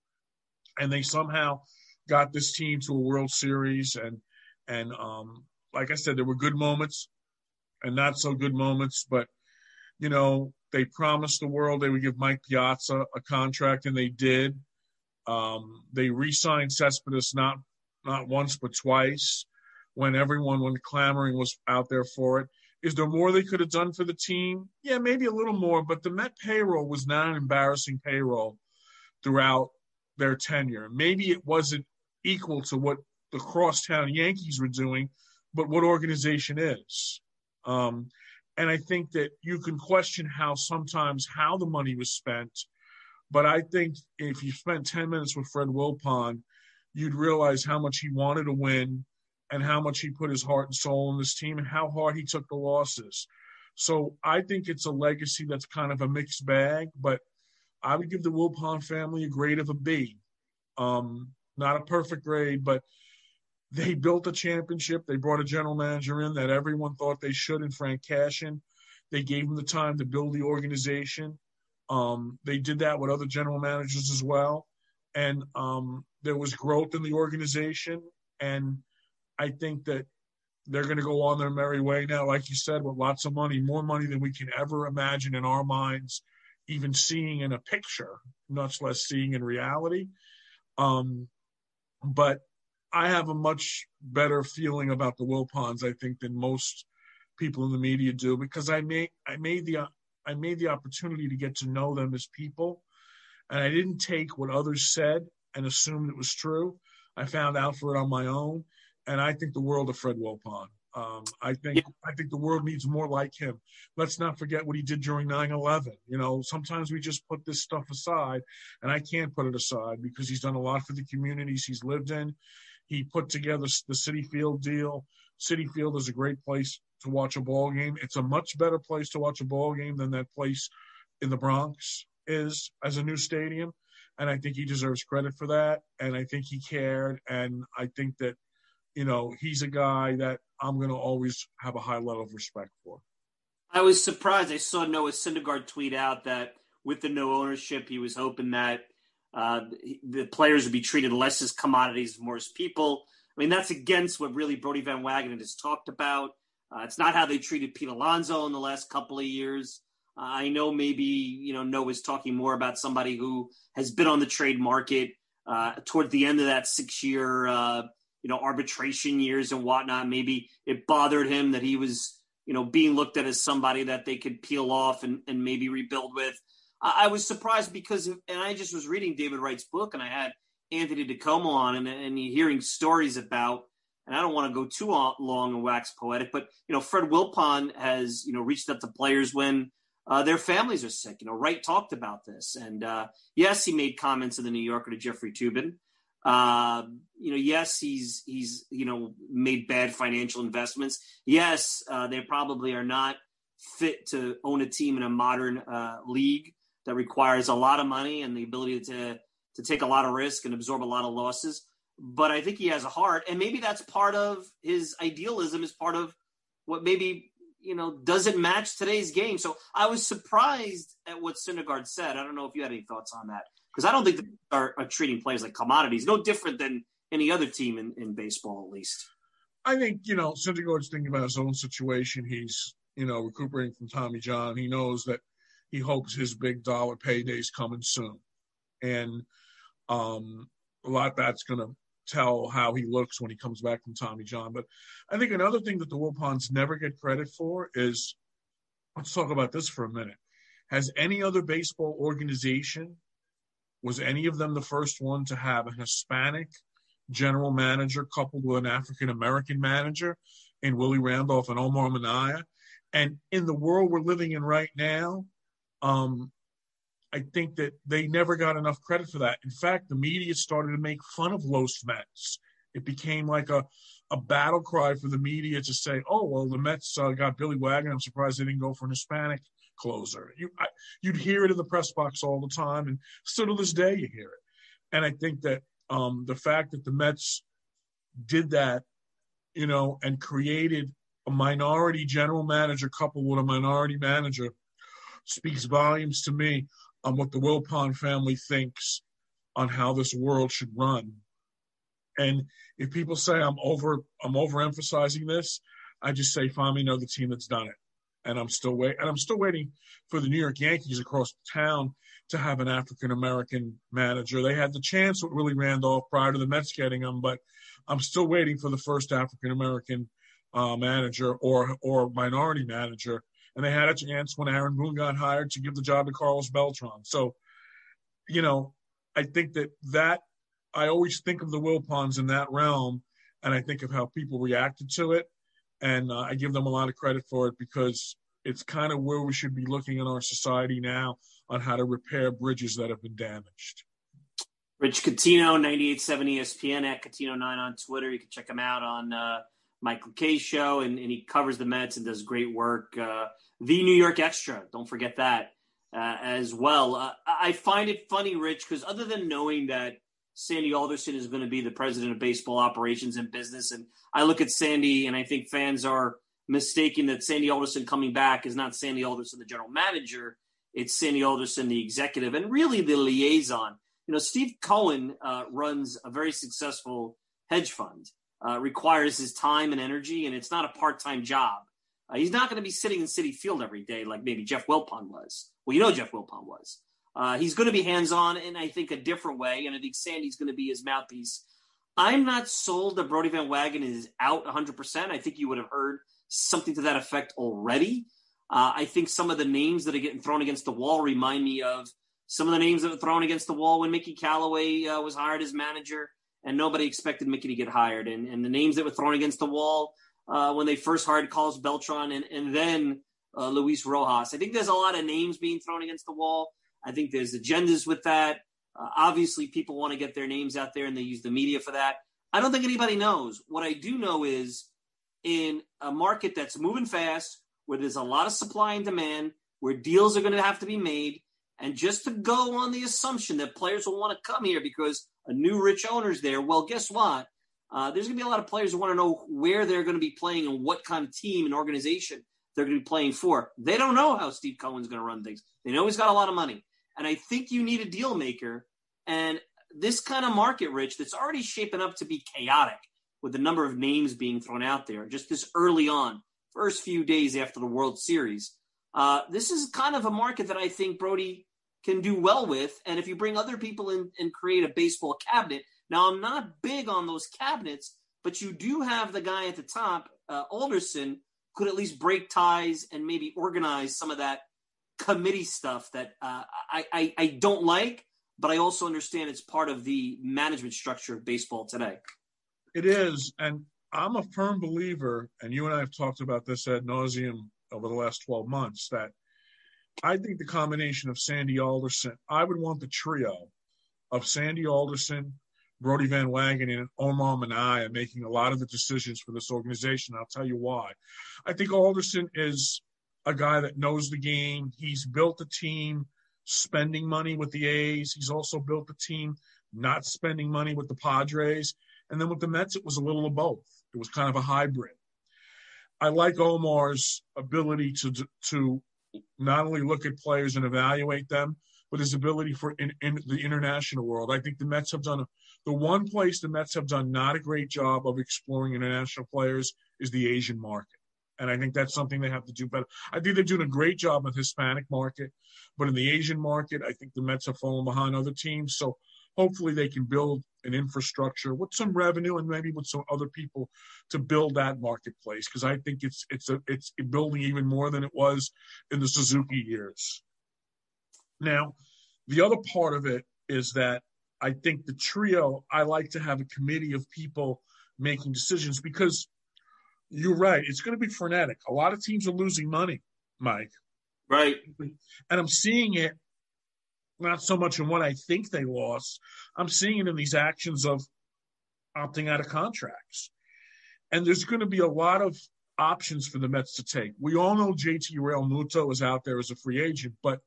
And they somehow got this team to a World Series. And, and um, like I said, there were good moments and not so good moments. But, you know, they promised the world they would give Mike Piazza a contract, and they did. Um, they re-signed Cespedes not not once but twice when everyone, when clamoring was out there for it. Is there more they could have done for the team? Yeah, maybe a little more, but the Met payroll was not an embarrassing payroll throughout their tenure. Maybe it wasn't equal to what the crosstown Yankees were doing, but what organization is. Um, and I think that you can question how sometimes how the money was spent. But I think if you spent ten minutes with Fred Wilpon, you'd realize how much he wanted to win and how much he put his heart and soul in this team and how hard he took the losses. So I think it's a legacy that's kind of a mixed bag, but I would give the Wilpon family a grade of a B. Um, not a perfect grade, but they built a championship. They brought a general manager in that everyone thought they should in Frank Cashin. They gave him the time to build the organization. Um, they did that with other general managers as well. And um, there was growth in the organization. And I think that they're going to go on their merry way now, like you said, with lots of money, more money than we can ever imagine in our minds, even seeing in a picture, much less seeing in reality. Um, but I have a much better feeling about the Wilpons, I think, than most people in the media do, because I made I made the I made the opportunity to get to know them as people, and I didn't take what others said and assume it was true. I found out for it on my own, and I think the world of Fred Wilpon. Um, I think yeah. I think the world needs more like him. Let's not forget what he did during nine eleven. You know, sometimes we just put this stuff aside, and I can't put it aside because he's done a lot for the communities he's lived in. He put together the Citi Field deal. Citi Field is a great place to watch a ball game. It's a much better place to watch a ball game than that place in the Bronx is as a new stadium. And I think he deserves credit for that. And I think he cared. And I think that, you know, he's a guy that I'm going to always have a high level of respect for. I was surprised. I saw Noah Syndergaard tweet out that with the no ownership, he was hoping that uh, the players would be treated less as commodities, more as people. I mean, that's against what really Brodie Van Wagenen has talked about. Uh, it's not how they treated Pete Alonso in the last couple of years. Uh, I know maybe, you know, Noah's talking more about somebody who has been on the trade market uh, toward the end of that six-year, uh, you know, arbitration years and whatnot. Maybe it bothered him that he was, you know, being looked at as somebody that they could peel off and, and maybe rebuild with. I, I was surprised because, of, and I just was reading David Wright's book, and I had Anthony DiComo on, and, and hearing stories about, and I don't want to go too long and wax poetic, but, you know, Fred Wilpon has, you know, reached out to players when uh, their families are sick. You know, Wright talked about this. And, uh, yes, he made comments in the New Yorker to Jeffrey Toobin. Uh, you know, yes, he's, he's, you know, made bad financial investments. Yes, uh, they probably are not fit to own a team in a modern uh, league that requires a lot of money and the ability to, to take a lot of risk and absorb a lot of losses. But I think he has a heart, and maybe that's part of his idealism, is part of what maybe, you know, doesn't match today's game. So I was surprised at what Syndergaard said. I don't know if you had any thoughts on that, because I don't think they are, are treating players like commodities, no different than any other team in, in baseball, at least. I think, you know, Syndergaard's thinking about his own situation. He's, you know, recuperating from Tommy John. He knows that he hopes his big dollar payday's coming soon. And um, a lot of that's going to tell how he looks when he comes back from Tommy John. But I think another thing that the Wilpons never get credit for is, let's talk about this for a minute. Has any other baseball organization, was any of them the first one to have a Hispanic general manager coupled with an African-American manager in Willie Randolph and Omar Minaya? And in the world we're living in right now, um, I think that they never got enough credit for that. In fact, the media started to make fun of Los Mets. It became like a, a battle cry for the media to say, oh, well, the Mets uh, got Billy Wagner. I'm surprised they didn't go for an Hispanic closer. You, I, you'd hear it in the press box all the time, and still to this day you hear it. And I think that um, the fact that the Mets did that, you know, and created a minority general manager coupled with a minority manager speaks volumes to me on what the Wilpon family thinks on how this world should run. And if people say I'm over, I'm overemphasizing this, I just say, find me another team that's done it. And I'm still wait, and I'm still waiting for the New York Yankees across town to have an African American manager. They had the chance with Willie Randolph prior to the Mets getting him, but I'm still waiting for the first African American uh, manager or or minority manager. And they had a chance when Aaron Boone got hired to give the job to Carlos Beltran. So, you know, I think that that I always think of the Wilpons in that realm, and I think of how people reacted to it. And uh, I give them a lot of credit for it because it's kind of where we should be looking in our society now on how to repair bridges that have been damaged. Rich Catino, ninety-eight point seven E S P N, at Catino nine on Twitter. You can check him out on uh, Michael Kay's show, and, and he covers the Mets and does great work. Uh, the New York Extra, don't forget that uh, as well. Uh, I find it funny, Rich, because other than knowing that Sandy Alderson is going to be the president of baseball operations and business, and I look at Sandy and I think fans are mistaking that Sandy Alderson coming back is not Sandy Alderson, the general manager. It's Sandy Alderson, the executive, and really the liaison. You know, Steve Cohen uh, runs a very successful hedge fund, uh, requires his time and energy, and it's not a part-time job. Uh, he's not going to be sitting in Citi Field every day like maybe Jeff Wilpon was. Well, you know Jeff Wilpon was. Uh, he's going to be hands-on in, I think, a different way, and I think Sandy's going to be his mouthpiece. I'm not sold that Brodie Van Wagenen is out one hundred percent. I think you would have heard something to that effect already. Uh, I think some of the names that are getting thrown against the wall remind me of some of the names that were thrown against the wall when Mickey Callaway uh, was hired as manager, and nobody expected Mickey to get hired. And, and the names that were thrown against the wall uh, when they first hired Carlos Beltran and, and then uh, Luis Rojas. I think there's a lot of names being thrown against the wall. I think there's agendas with that. Uh, obviously, people want to get their names out there, and they use the media for that. I don't think anybody knows. What I do know is in a market that's moving fast, where there's a lot of supply and demand, where deals are going to have to be made, and just to go on the assumption that players will want to come here because a new rich owner's there, well, guess what? Uh, there's going to be a lot of players who want to know where they're going to be playing and what kind of team and organization they're going to be playing for. They don't know how Steve Cohen's going to run things. They know he's got a lot of money. And I think you need a deal maker. And this kind of market, Rich, that's already shaping up to be chaotic with the number of names being thrown out there, just this early on, first few days after the World Series. Uh, this is kind of a market that I think Brodie can do well with. And if you bring other people in and create a baseball cabinet, now I'm not big on those cabinets, but you do have the guy at the top, uh, Alderson, could at least break ties and maybe organize some of that committee stuff that uh, I, I, I don't like, but I also understand it's part of the management structure of baseball today. It is, and I'm a firm believer, and you and I have talked about this ad nauseum over the last twelve months, that I think the combination of Sandy Alderson, I would want the trio of Sandy Alderson, Brodie Van Wagenen, and Omar Minaya making a lot of the decisions for this organization. I'll tell you why. I think Alderson is a guy that knows the game. He's built a team spending money with the A's. He's also built a team not spending money with the Padres. And then with the Mets, it was a little of both. It was kind of a hybrid. I like Omar's ability to to not only look at players and evaluate them, but his ability for in, in the international world. I think the Mets have done a, the one place the Mets have done not a great job of exploring international players is the Asian market. And I think that's something they have to do better. I think they're doing a great job in the Hispanic market, but in the Asian market, I think the Mets have fallen behind other teams. So hopefully they can build an infrastructure with some revenue and maybe with some other people to build that marketplace. Because I think it's it's a, it's building even more than it was in the Suzuki years. Now, the other part of it is that I think the trio, I like to have a committee of people making decisions because you're right. It's going to be frenetic. A lot of teams are losing money, Mike. Right. And I'm seeing it not so much in what I think they lost. I'm seeing it in these actions of opting out of contracts. And there's going to be a lot of options for the Mets to take. We all know J T Realmuto is out there as a free agent, but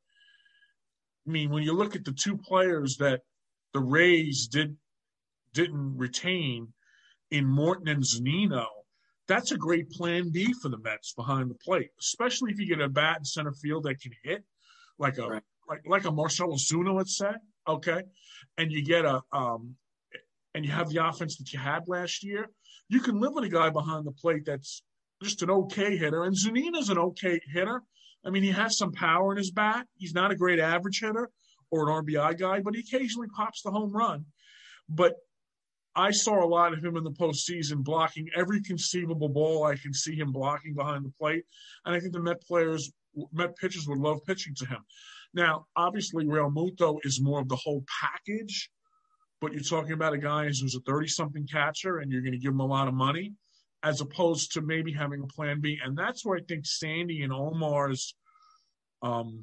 I mean, when you look at the two players that the Rays did, didn't retain in Morton and Zunino, that's a great plan B for the Mets behind the plate, especially if you get a bat in center field that can hit, like a right. like like a Marcell Ozuna, let's say, okay, and you get a um, and you have the offense that you had last year. You can live with a guy behind the plate that's just an okay hitter, and Zunino's an okay hitter. I mean, he has some power in his bat. He's not a great average hitter or an R B I guy, but he occasionally pops the home run. But I saw a lot of him in the postseason blocking every conceivable ball I can see him blocking behind the plate. And I think the Met players, Met pitchers would love pitching to him. Now, obviously, Realmuto is more of the whole package, but you're talking about a guy who's a thirty-something catcher and you're going to give him a lot of money, as opposed to maybe having a plan B. And that's where I think Sandy and Omar's um,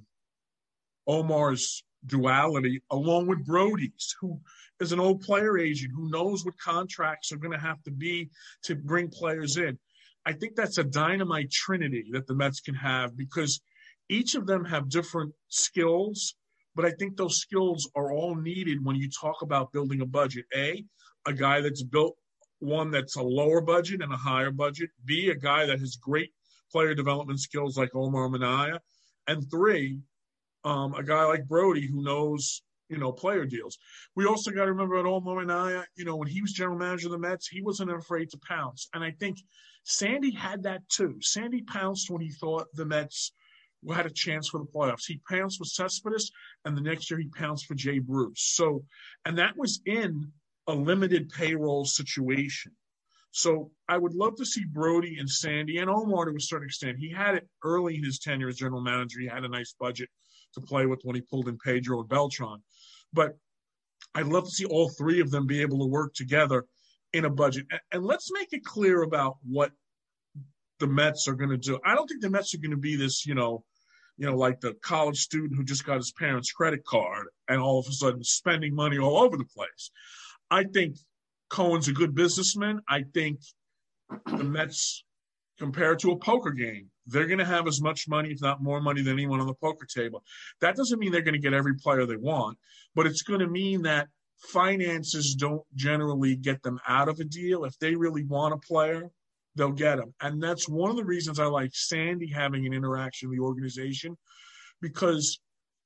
Omar's duality, along with Brody's, who is an old player agent who knows what contracts are going to have to be to bring players in. I think that's a dynamite trinity that the Mets can have, because each of them have different skills, but I think those skills are all needed when you talk about building a budget. A, a guy that's built one that's a lower budget and a higher budget. B, a guy that has great player development skills like Omar Minaya. And three, um, a guy like Brody who knows, you know, player deals. We also got to remember that Omar Minaya, you know, when he was general manager of the Mets, he wasn't afraid to pounce. And I think Sandy had that too. Sandy pounced when he thought the Mets had a chance for the playoffs. He pounced with Cespedes, and the next year he pounced for Jay Bruce. So, and that was in a limited payroll situation. So I would love to see Brody and Sandy and Omar to a certain extent. He had it early in his tenure as general manager. He had a nice budget to play with when he pulled in Pedro and Beltran. But I'd love to see all three of them be able to work together in a budget. And, and let's make it clear about what the Mets are going to do. I don't think the Mets are going to be this, you know, you know, like the college student who just got his parents' credit card and all of a sudden spending money all over the place. I think Cohen's a good businessman. I think the Mets, compared to a poker game, they're going to have as much money, if not more money, than anyone on the poker table. That doesn't mean they're going to get every player they want, but it's going to mean that finances don't generally get them out of a deal. If they really want a player, they'll get him. And that's one of the reasons I like Sandy having an interaction with the organization, because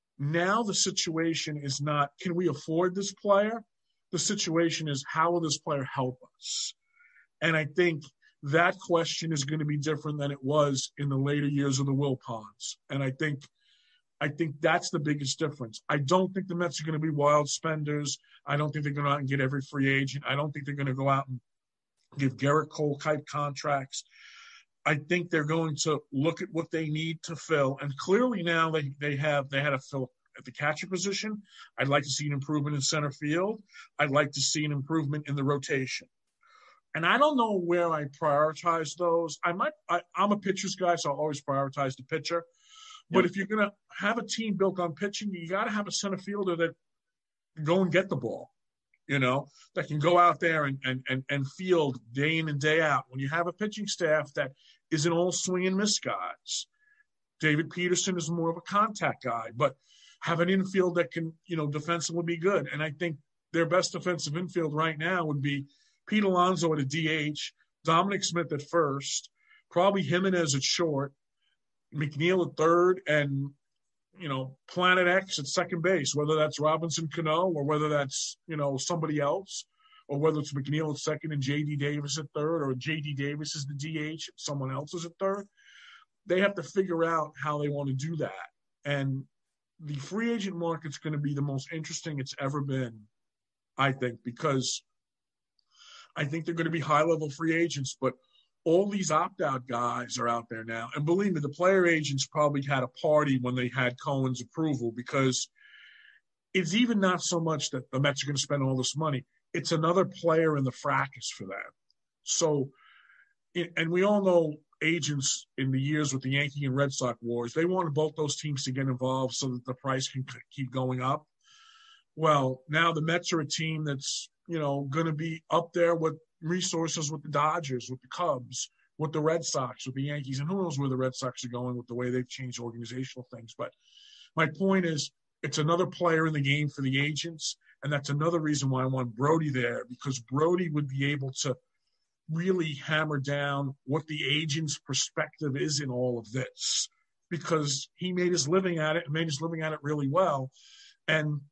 now the situation is not, can we afford this player? The situation is, how will this player help us? And I think that question is going to be different than it was in the later years of the Wilpons. And I think I think that's the biggest difference. I don't think the Mets are going to be wild spenders. I don't think they're going to go out and get every free agent. I don't think they're going to go out and give Garrett Cole type contracts. I think they're going to look at what they need to fill. And clearly now they, they have they had to fill at the catcher position. I'd like to see an improvement in center field. I'd like to see an improvement in the rotation. And I don't know where I prioritize those. I might, I, I'm a pitcher's guy, so I'll always prioritize the pitcher. But yep. If you're going to have a team built on pitching, you got to have a center fielder that can go and get the ball, you know, that can go out there and, and, and, and field day in and day out. When you have a pitching staff that isn't all swing and miss guys, David Peterson is more of a contact guy, but have an infield that can, you know, defensively be good. And I think their best defensive infield right now would be Pete Alonso at a D H, Dominic Smith at first, probably Jimenez at short, McNeil at third, and, you know, Planet X at second base, whether that's Robinson Cano or whether that's, you know, somebody else, or whether it's McNeil at second and J D Davis at third, or J D Davis is the D H, someone else is at third. They have to figure out how they want to do that. And the free agent market's going to be the most interesting it's ever been, I think, because I think they're going to be high-level free agents, but all these opt-out guys are out there now. And believe me, the player agents probably had a party when they had Cohen's approval, because it's even not so much that the Mets are going to spend all this money. It's another player in the fracas for them. So, and we all know agents in the years with the Yankee and Red Sox wars, they wanted both those teams to get involved so that the price can keep going up. Well, now the Mets are a team that's, you know, going to be up there with resources with the Dodgers, with the Cubs, with the Red Sox, with the Yankees, and who knows where the Red Sox are going with the way they've changed organizational things. But my point is, it's another player in the game for the agents, and that's another reason why I want Brodie there, because Brodie would be able to really hammer down what the agent's perspective is in all of this, because he made his living at it and made his living at it really well. And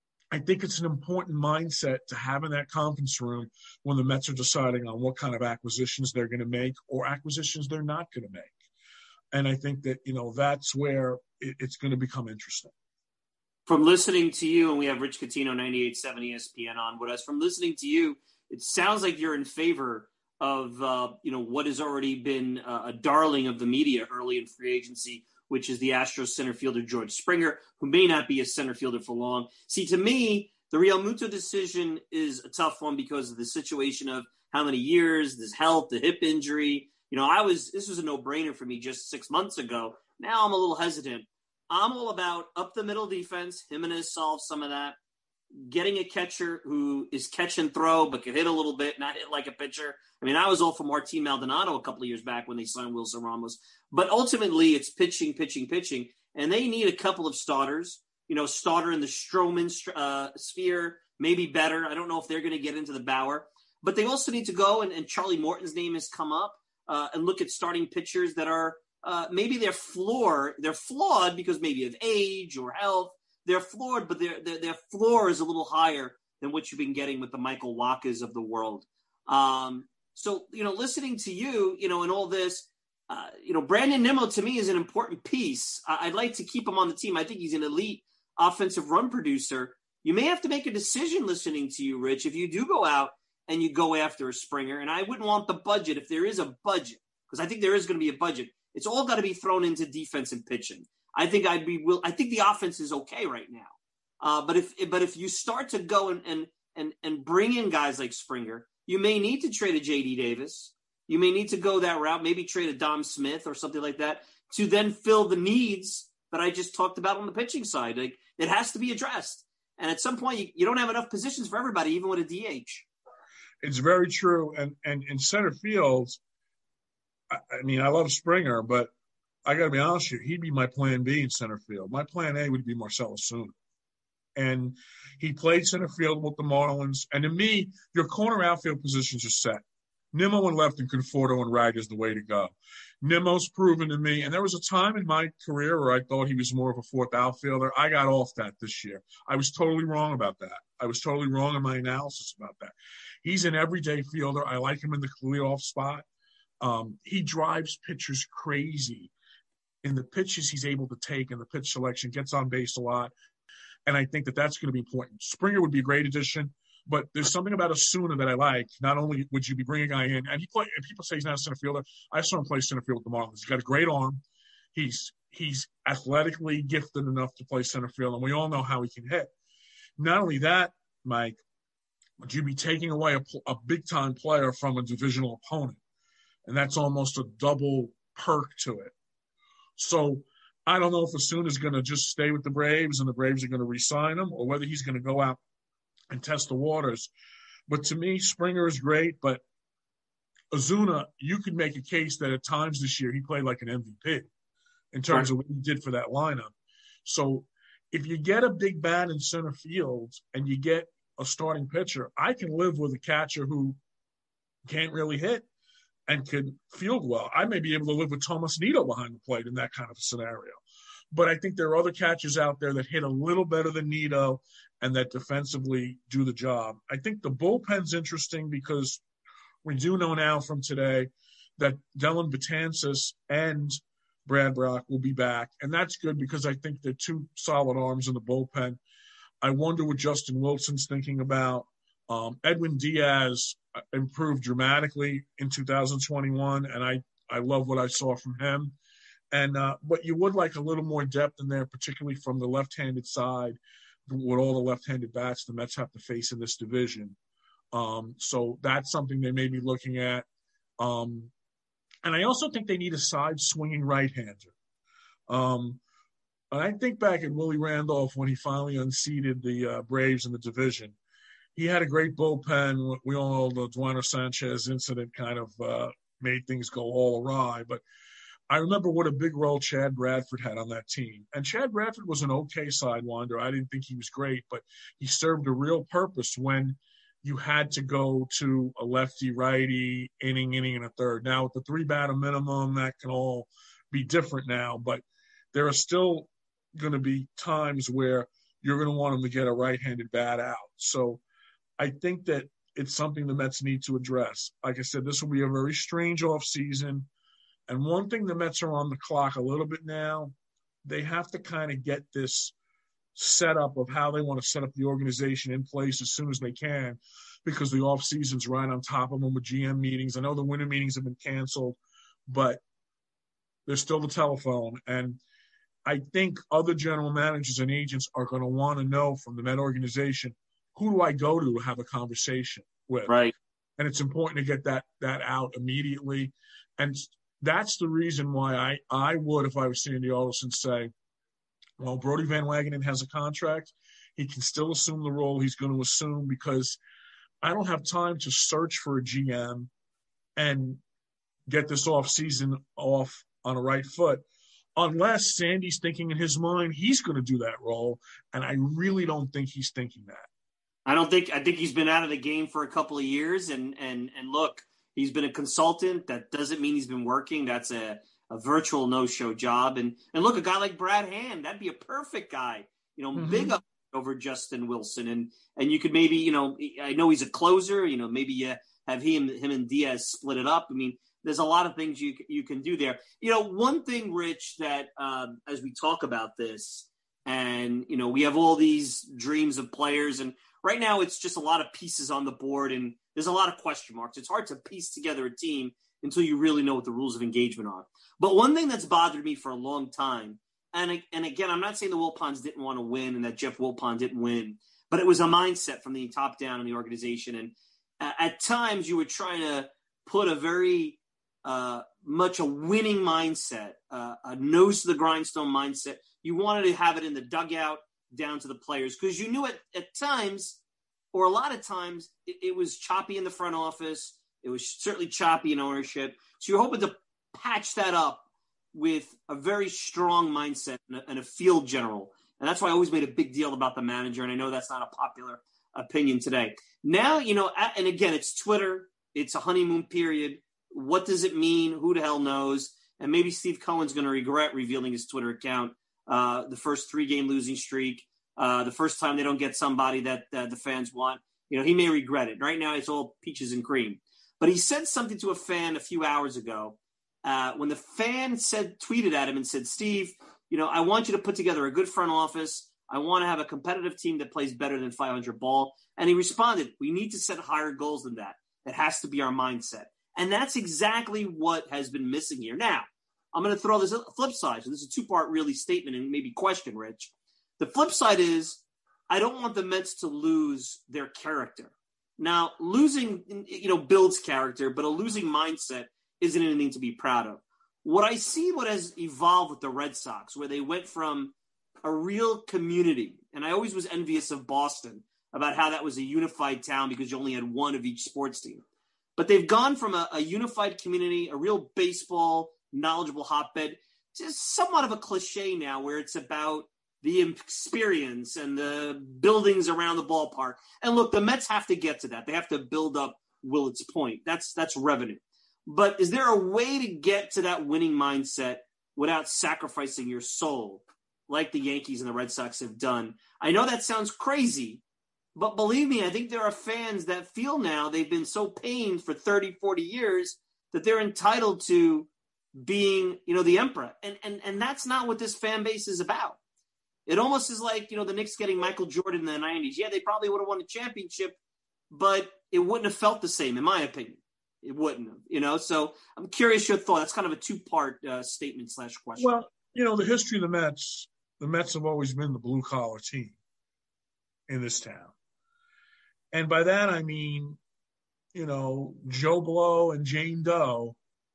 I think it's an important mindset to have in that conference room when the Mets are deciding on what kind of acquisitions they're going to make or acquisitions they're not going to make. And I think that, you know, that's where it, it's going to become interesting. From listening to you, and we have Rich Catino, ninety-eight point seven E S P N on with us, from listening to you, it sounds like you're in favor of, uh, you know, what has already been uh, a darling of the media early in free agency, which is the Astros center fielder George Springer, who may not be a center fielder for long. See, to me, the Realmuto decision is a tough one because of the situation of how many years, his health, the hip injury. You know, I was this was a no-brainer for me just six months ago. Now I'm a little hesitant. I'm all about up the middle defense. Jimenez solves some of that. Getting a catcher who is catch and throw but can hit a little bit, not hit like a pitcher. I mean, I was all for Martín Maldonado a couple of years back when they signed Wilson Ramos. But ultimately, it's pitching, pitching, pitching. And they need a couple of starters. You know, starter in the Stroman uh, sphere, maybe better. I don't know if they're going to get into the Bauer. But they also need to go, and, and Charlie Morton's name has come up, uh, and look at starting pitchers that are uh, maybe their floor. They're flawed because maybe of age or health. They're flawed, but their, their their floor is a little higher than what you've been getting with the Michael Wacha's of the world. Um, so, you know, listening to you, you know, and all this, uh, you know, Brandon Nimmo to me is an important piece. I, I'd like to keep him on the team. I think he's an elite offensive run producer. You may have to make a decision listening to you, Rich, if you do go out and you go after a Springer. And I wouldn't want the budget, if there is a budget, because I think there is going to be a budget. It's all got to be thrown into defense and pitching. I think I'd be will. I think the offense is okay right now, uh, but if but if you start to go and, and and and bring in guys like Springer, you may need to trade a J D Davis. You may need to go that route. Maybe trade a Dom Smith or something like that to then fill the needs that I just talked about on the pitching side. Like, it has to be addressed, and at some point, you, you don't have enough positions for everybody, even with a D H. It's very true, and and in center field, I, I mean, I love Springer, but I got to be honest with you, he'd be my plan B in center field. My plan A would be Marcell Ozuna. And he played center field with the Marlins. And to me, your corner outfield positions are set. Nimmo and left and Conforto and right is the way to go. Nimmo's proven to me, and there was a time in my career where I thought he was more of a fourth outfielder. I got off that this year. I was totally wrong about that. I was totally wrong in my analysis about that. He's an everyday fielder. I like him in the leadoff spot. Um, he drives pitchers crazy in the pitches he's able to take and the pitch selection, gets on base a lot. And I think that that's going to be important. Springer would be a great addition, but there's something about Ozuna that I like. Not only would you be bringing a guy in, and he play, and people say he's not a center fielder. I saw him play center field with the Marlins. He's got a great arm. He's he's athletically gifted enough to play center field, and we all know how he can hit. Not only that, Mike, would you be taking away a, a big-time player from a divisional opponent, and that's almost a double perk to it. So I don't know if Ozuna is going to just stay with the Braves and the Braves are going to re-sign him, or whether he's going to go out and test the waters. But to me, Springer is great, but Ozuna, you could make a case that at times this year he played like an M V P in terms right. of what he did for that lineup. So if you get a big bat in center field and you get a starting pitcher, I can live with a catcher who can't really hit and can field well. I may be able to live with Tomas Nido behind the plate in that kind of a scenario. But I think there are other catchers out there that hit a little better than Nido and that defensively do the job. I think the bullpen's interesting because we do know now from today that Dellin Betances and Brad Brach will be back. And that's good because I think they're two solid arms in the bullpen. I wonder what Justin Wilson's thinking about. Um, Edwin Diaz improved dramatically in two thousand twenty-one, and I, I love what I saw from him. And uh, but you would like a little more depth in there, particularly from the left-handed side, with all the left-handed bats the Mets have to face in this division. Um, so that's something they may be looking at. Um, and I also think they need a side-swinging right-hander. Um, and I think back at Willie Randolph when he finally unseated the uh, Braves in the division. He had a great bullpen. We all know the Duano Sanchez incident kind of uh, made things go all awry. But I remember what a big role Chad Bradford had on that team. And Chad Bradford was an okay sidewinder. I didn't think he was great, but he served a real purpose when you had to go to a lefty-righty, inning, inning, and a third. Now, with the three-batter minimum, that can all be different now, but there are still going to be times where you're going to want him to get a right-handed bat out. So I think that it's something the Mets need to address. Like I said, this will be a very strange offseason. And one thing the Mets are on the clock a little bit now, they have to kind of get this setup of how they want to set up the organization in place as soon as they can, because the offseason's right on top of them with G M meetings. I know the winter meetings have been canceled, but there's still the telephone. And I think other general managers and agents are going to want to know from the Met organization, who do I go to to have a conversation with? Right. And it's important to get that that out immediately. And that's the reason why I, I would, if I was Sandy Alderson, say, well, Brodie Van Wagenen has a contract. He can still assume the role he's going to assume, because I don't have time to search for a G M and get this offseason off on a right foot unless Sandy's thinking in his mind he's going to do that role. And I really don't think he's thinking that. I don't think – I think he's been out of the game for a couple of years. And, and, and look, he's been a consultant. That doesn't mean he's been working. That's a, a virtual no-show job. And, and look, a guy like Brad Hand, that'd be a perfect guy, you know, mm-hmm. big up over Justin Wilson. And and you could maybe, you know, I know he's a closer, you know, maybe you have him, him and Diaz split it up. I mean, there's a lot of things you you can do there. You know, one thing, Rich, that um, as we talk about this, and, you know, we have all these dreams of players, and right now it's just a lot of pieces on the board, and there's a lot of question marks. It's hard to piece together a team until you really know what the rules of engagement are. But one thing that's bothered me for a long time, and and again, I'm not saying the Wilpons didn't want to win and that Jeff Wilpon didn't win, but it was a mindset from the top down in the organization. And uh, at times you were trying to put a very uh, much a winning mindset, uh, a nose to the grindstone mindset. You wanted to have it in the dugout down to the players, because you knew at, at times, or a lot of times, it, it was choppy in the front office. It was certainly choppy in ownership. So you're hoping to patch that up with a very strong mindset and a, and a field general. And that's why I always made a big deal about the manager. And I know that's not a popular opinion today. Now, you know, and again, it's Twitter. It's a honeymoon period. What does it mean? Who the hell knows? And maybe Steve Cohen's going to regret revealing his Twitter account. Uh, the first three-game losing streak, uh, the first time they don't get somebody that uh, the fans want. You know, he may regret it. Right now, it's all peaches and cream. But he said something to a fan a few hours ago uh, when the fan said, tweeted at him and said, Steve, you know, I want you to put together a good front office. I want to have a competitive team that plays better than five hundred ball. And he responded, we need to set higher goals than that. It has to be our mindset. And that's exactly what has been missing here. Now, I'm going to throw this flip side. So this is a two-part really statement and maybe question, Rich. The flip side is I don't want the Mets to lose their character. Now, losing, you know, builds character, but a losing mindset isn't anything to be proud of. What I see, what has evolved with the Red Sox, where they went from a real community, and I always was envious of Boston about how that was a unified town because you only had one of each sports team. But they've gone from a, a unified community, a real baseball knowledgeable hotbed, just somewhat of a cliche now where it's about the experience and the buildings around the ballpark. And look, the Mets have to get to that. They have to build up Willett's Point. That's that's revenue. But is there a way to get to that winning mindset without sacrificing your soul like the Yankees and the Red Sox have done? I know that sounds crazy, but believe me, I think there are fans that feel now they've been so pained for thirty, forty years that they're entitled to being, you know, the emperor. And, and and that's not what this fan base is about. It almost is like, you know, the Knicks getting Michael Jordan in the nineties. Yeah, they probably would have won a championship, but it wouldn't have felt the same, in my opinion. It wouldn't have, you know. So I'm curious your thought. That's kind of a two-part uh, statement slash question. Well, you know, the history of the Mets, the Mets have always been the blue-collar team in this town. And by that, I mean, you know, Joe Blow and Jane Doe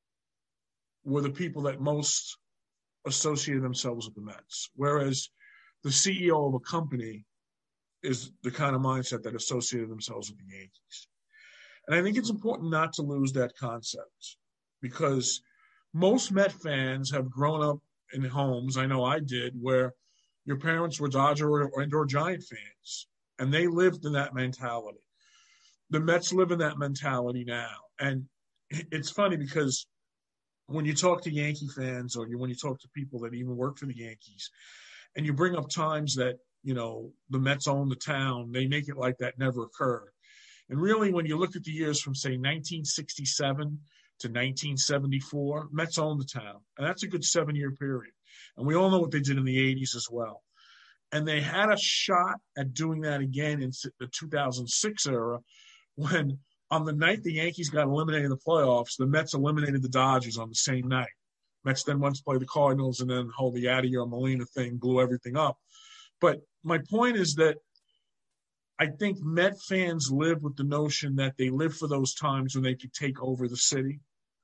were the people that most associated themselves with the Mets, whereas the C E O of a company is the kind of mindset that associated themselves with the Yankees. And I think it's important not to lose that concept, because most Met fans have grown up in homes, I know I did, where your parents were Dodger or, or, or Giant fans, and they lived in that mentality. The Mets live in that mentality now. And it's funny because when you talk to Yankee fans or you, when you talk to people that even work for the Yankees and you bring up times that, you know, the Mets own the town, they make it like that never occurred. And really, when you look at the years from, say, nineteen sixty-seven to nineteen seventy-four, Mets owned the town. And that's a good seven-year period. And we all know what they did in the eighties as well. And they had a shot at doing that again in the two thousand six era when on the night the Yankees got eliminated in the playoffs, the Mets eliminated the Dodgers on the same night. Mets then went to play the Cardinals, and then whole the Yadier Molina thing blew everything up. But my point is that I think Met fans live with the notion that they live for those times when they could take over the city.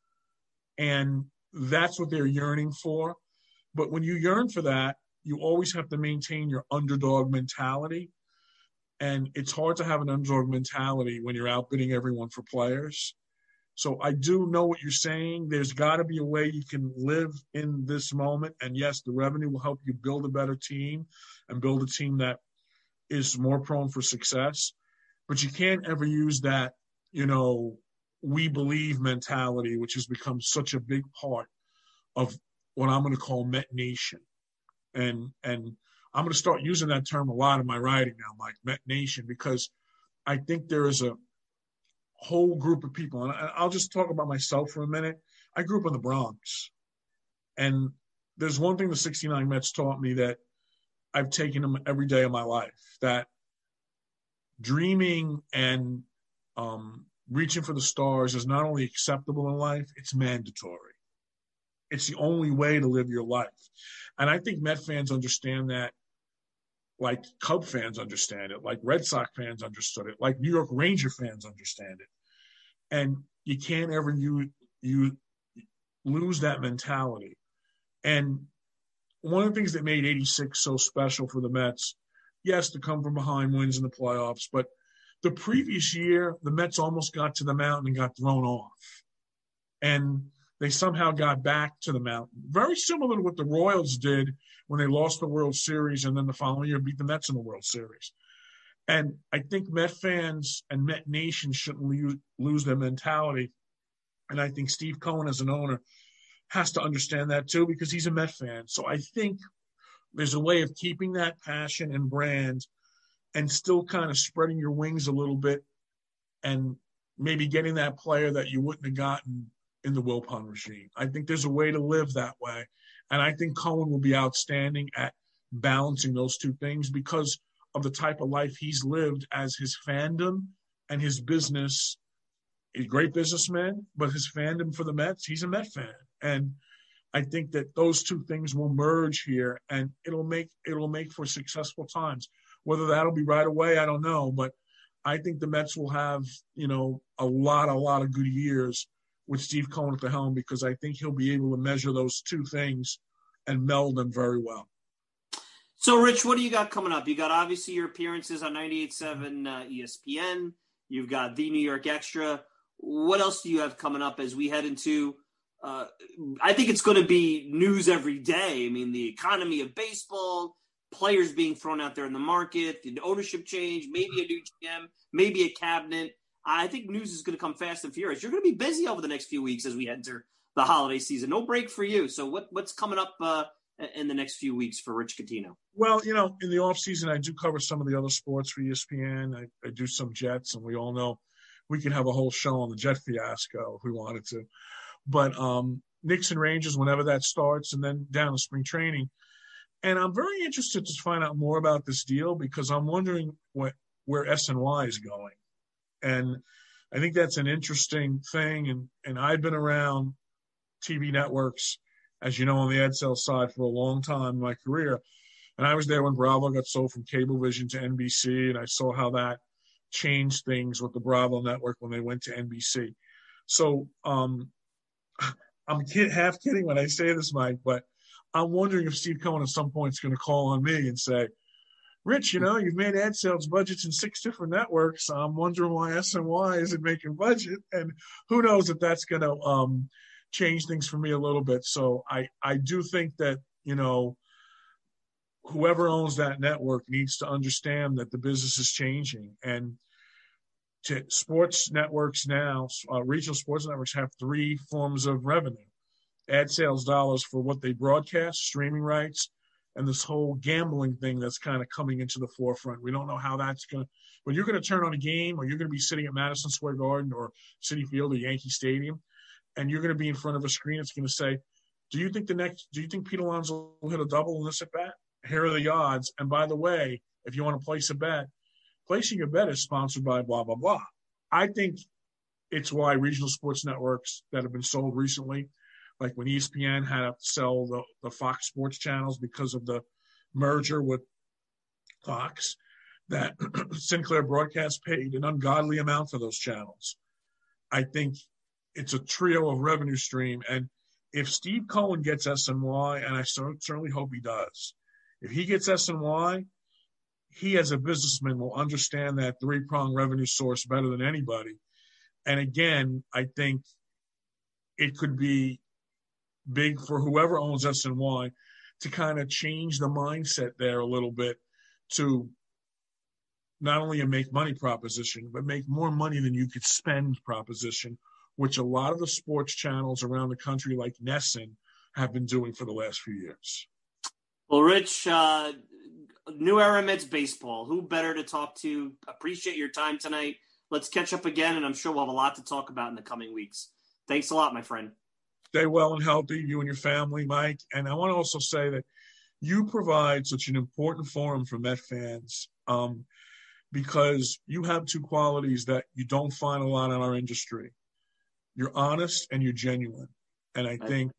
And that's what they're yearning for. But when you yearn for that, you always have to maintain your underdog mentality. And it's hard to have an underdog mentality when you're outbidding everyone for players. So I do know what you're saying. There's got to be a way you can live in this moment. And yes, the revenue will help you build a better team and build a team that is more prone for success. But you can't ever use that, you know, we believe mentality, which has become such a big part of what I'm going to call Met Nation. And, and I'm going to start using that term a lot in my writing now, Mike, Met Nation, because I think there is a whole group of people. And I'll just talk about myself for a minute. I grew up in the Bronx. And there's one thing the sixty-nine Mets taught me that I've taken them every day of my life, that dreaming and um, reaching for the stars is not only acceptable in life, it's mandatory. It's the only way to live your life. And I think Met fans understand that like Cub fans understand it, like Red Sox fans understood it, like New York Ranger fans understand it. And you can't ever you, you lose that mentality. And one of the things that made eighty-six so special for the Mets, yes, to come from behind wins in the playoffs, but the previous year, the Mets almost got to the mountain and got thrown off. And they somehow got back to the mountain. Very similar to what the Royals did when they lost the World Series and then the following year beat the Mets in the World Series. And I think Met fans and Met Nation shouldn't lose, lose their mentality. And I think Steve Cohen as an owner has to understand that too, because he's a Met fan. So I think there's a way of keeping that passion and brand and still kind of spreading your wings a little bit and maybe getting that player that you wouldn't have gotten in the Wilpon regime. I think there's a way to live that way. And I think Cohen will be outstanding at balancing those two things because of the type of life he's lived as his fandom and his business. He's a great businessman, but his fandom for the Mets, he's a Met fan. And I think that those two things will merge here and it'll make, it'll make for successful times. Whether that'll be right away, I don't know. But I think the Mets will have, you know, a lot, a lot of good years with Steve Cohen at the helm, because I think he'll be able to measure those two things and meld them very well. So, Rich, what do you got coming up? You got obviously your appearances on ninety-eight point seven uh, E S P N. You've got the New York Extra. What else do you have coming up as we head into uh, – I think it's going to be news every day. I mean, the economy of baseball, players being thrown out there in the market, the ownership change, maybe a new G M, maybe a cabinet. I think news is going to come fast and furious. You're going to be busy over the next few weeks as we enter the holiday season. No break for you. So what, what's coming up uh, in the next few weeks for Rich Catino? Well, you know, in the off season, I do cover some of the other sports for E S P N. I, I do some Jets, and we all know we could have a whole show on the Jet fiasco if we wanted to. But um, Knicks and Rangers, whenever that starts, and then down to spring training. And I'm very interested to find out more about this deal because I'm wondering what where S N Y is going. And I think that's an interesting thing. And, and I've been around T V networks, as you know, on the AdSale side for a long time in my career. And I was there when Bravo got sold from Cablevision to N B C, and I saw how that changed things with the Bravo network when they went to N B C. So um, I'm kid, half kidding when I say this, Mike, but I'm wondering if Steve Cohen at some point is going to call on me and say, Rich, you know, you've made ad sales budgets in six different networks. I'm wondering why S N Y isn't making budget. And who knows if that's going to um, changed things for me a little bit. So I, I do think that, you know, whoever owns that network needs to understand that the business is changing. And to sports networks now, uh, regional sports networks have three forms of revenue: ad sales dollars for what they broadcast, streaming rights, and this whole gambling thing that's kind of coming into the forefront. We don't know how that's going to, but you're going to turn on a game, or you're going to be sitting at Madison Square Garden or Citi Field or Yankee Stadium, and you're going to be in front of a screen that's going to say, do you think the next, do you think Pete Alonso will hit a double in this at bat? Here are the odds. And by the way, if you want to place a bet, placing a bet is sponsored by blah, blah, blah. I think it's why regional sports networks that have been sold recently, like when E S P N had to sell the, the Fox Sports channels because of the merger with Fox, that Sinclair Broadcast paid an ungodly amount for those channels. I think it's a trio of revenue stream. And if Steve Cohen gets S N Y, and I certainly hope he does, if he gets S N Y, he as a businessman will understand that three-pronged revenue source better than anybody. And again, I think it could be big for whoever owns S N Y to kind of change the mindset there a little bit to not only a make money proposition, but make more money than you could spend proposition, which a lot of the sports channels around the country like Nesson have been doing for the last few years. Well, Rich, uh, New Era Mets baseball, who better to talk to? Appreciate your time tonight. Let's catch up again, and I'm sure we'll have a lot to talk about in the coming weeks. Thanks a lot, my friend. Stay well and healthy, you and your family, Mike. And I want to also say that you provide such an important forum for Met fans um, because you have two qualities that you don't find a lot in our industry. You're honest and you're genuine. And I think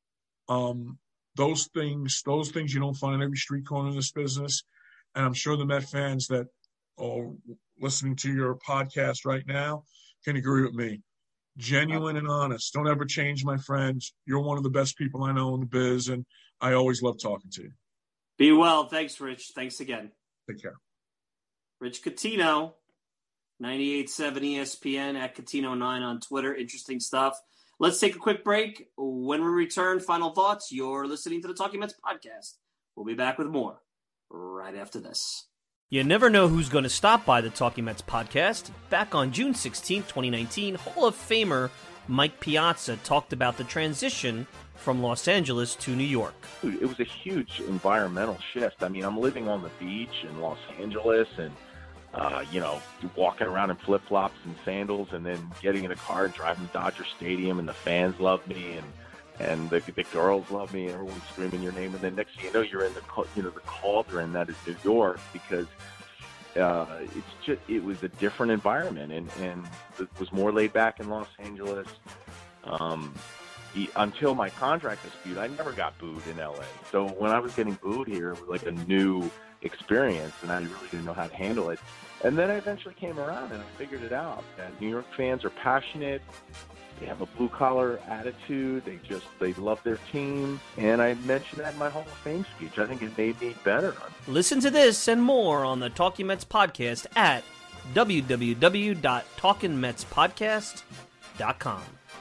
um, those things, those things you don't find in every street corner in this business. And I'm sure the Met fans that are listening to your podcast right now can agree with me. Genuine and honest. Don't ever change, my friends. You're one of the best people I know in the biz, and I always love talking to you. Be well. Thanks, Rich. Thanks again. Take care. Rich Catino, ninety-eight point seven E S P N, at Catino nine on Twitter. Interesting stuff. Let's take a quick break. When we return, final thoughts. You're listening to the Talking Mets podcast. We'll be back with more right after this. You never know who's going to stop by the Talking Mets podcast. Back on June sixteenth, twenty nineteen, Hall of Famer Mike Piazza talked about the transition from Los Angeles to New York. It was a huge environmental shift. I mean, I'm living on the beach in Los Angeles and, uh, you know, walking around in flip-flops and sandals and then getting in a car and driving to Dodger Stadium, and the fans love me and and the, the girls love me, and everyone's screaming your name. And then next thing you know, you're in the you know the cauldron that is New York, because uh, it's just it was a different environment, and and it was more laid back in Los Angeles. Um, the, until my contract dispute, I never got booed in L A. So when I was getting booed here, it was like a new experience, and I really didn't know how to handle it. And then I eventually came around, and I figured it out. That New York fans are passionate. They have a blue-collar attitude. They just, they love their team. And I mentioned that in my Hall of Fame speech. I think it made me better. Listen to this and more on the Talking Mets podcast at w w w dot talkin mets podcast dot com.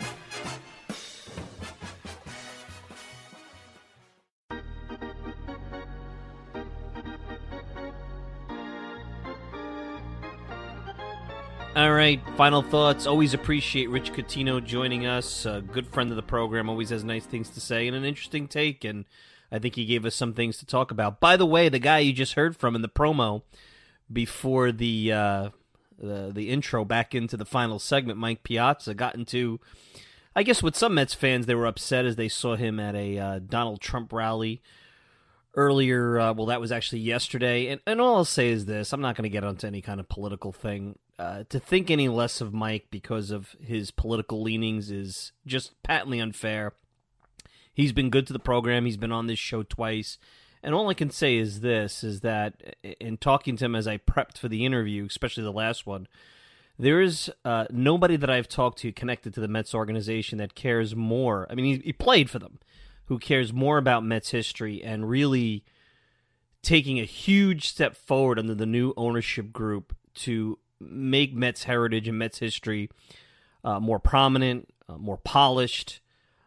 All right, final thoughts. Always appreciate Rich Catino joining us. A good friend of the program, always has nice things to say and an interesting take, and I think he gave us some things to talk about. By the way, the guy you just heard from in the promo before the uh, the, the intro back into the final segment, Mike Piazza, got into, I guess with some Mets fans, they were upset as they saw him at a uh, Donald Trump rally earlier. Uh, well, that was actually yesterday. And, and all I'll say is this. I'm not going to get onto any kind of political thing. Uh, to think any less of Mike because of his political leanings is just patently unfair. He's been good to the program. He's been on this show twice. And all I can say is this, is that in talking to him as I prepped for the interview, especially the last one, there is uh, nobody that I've talked to connected to the Mets organization that cares more. I mean, he, he played for them, who cares more about Mets history and really taking a huge step forward under the new ownership group to make Mets heritage and Mets history uh, more prominent, uh, more polished,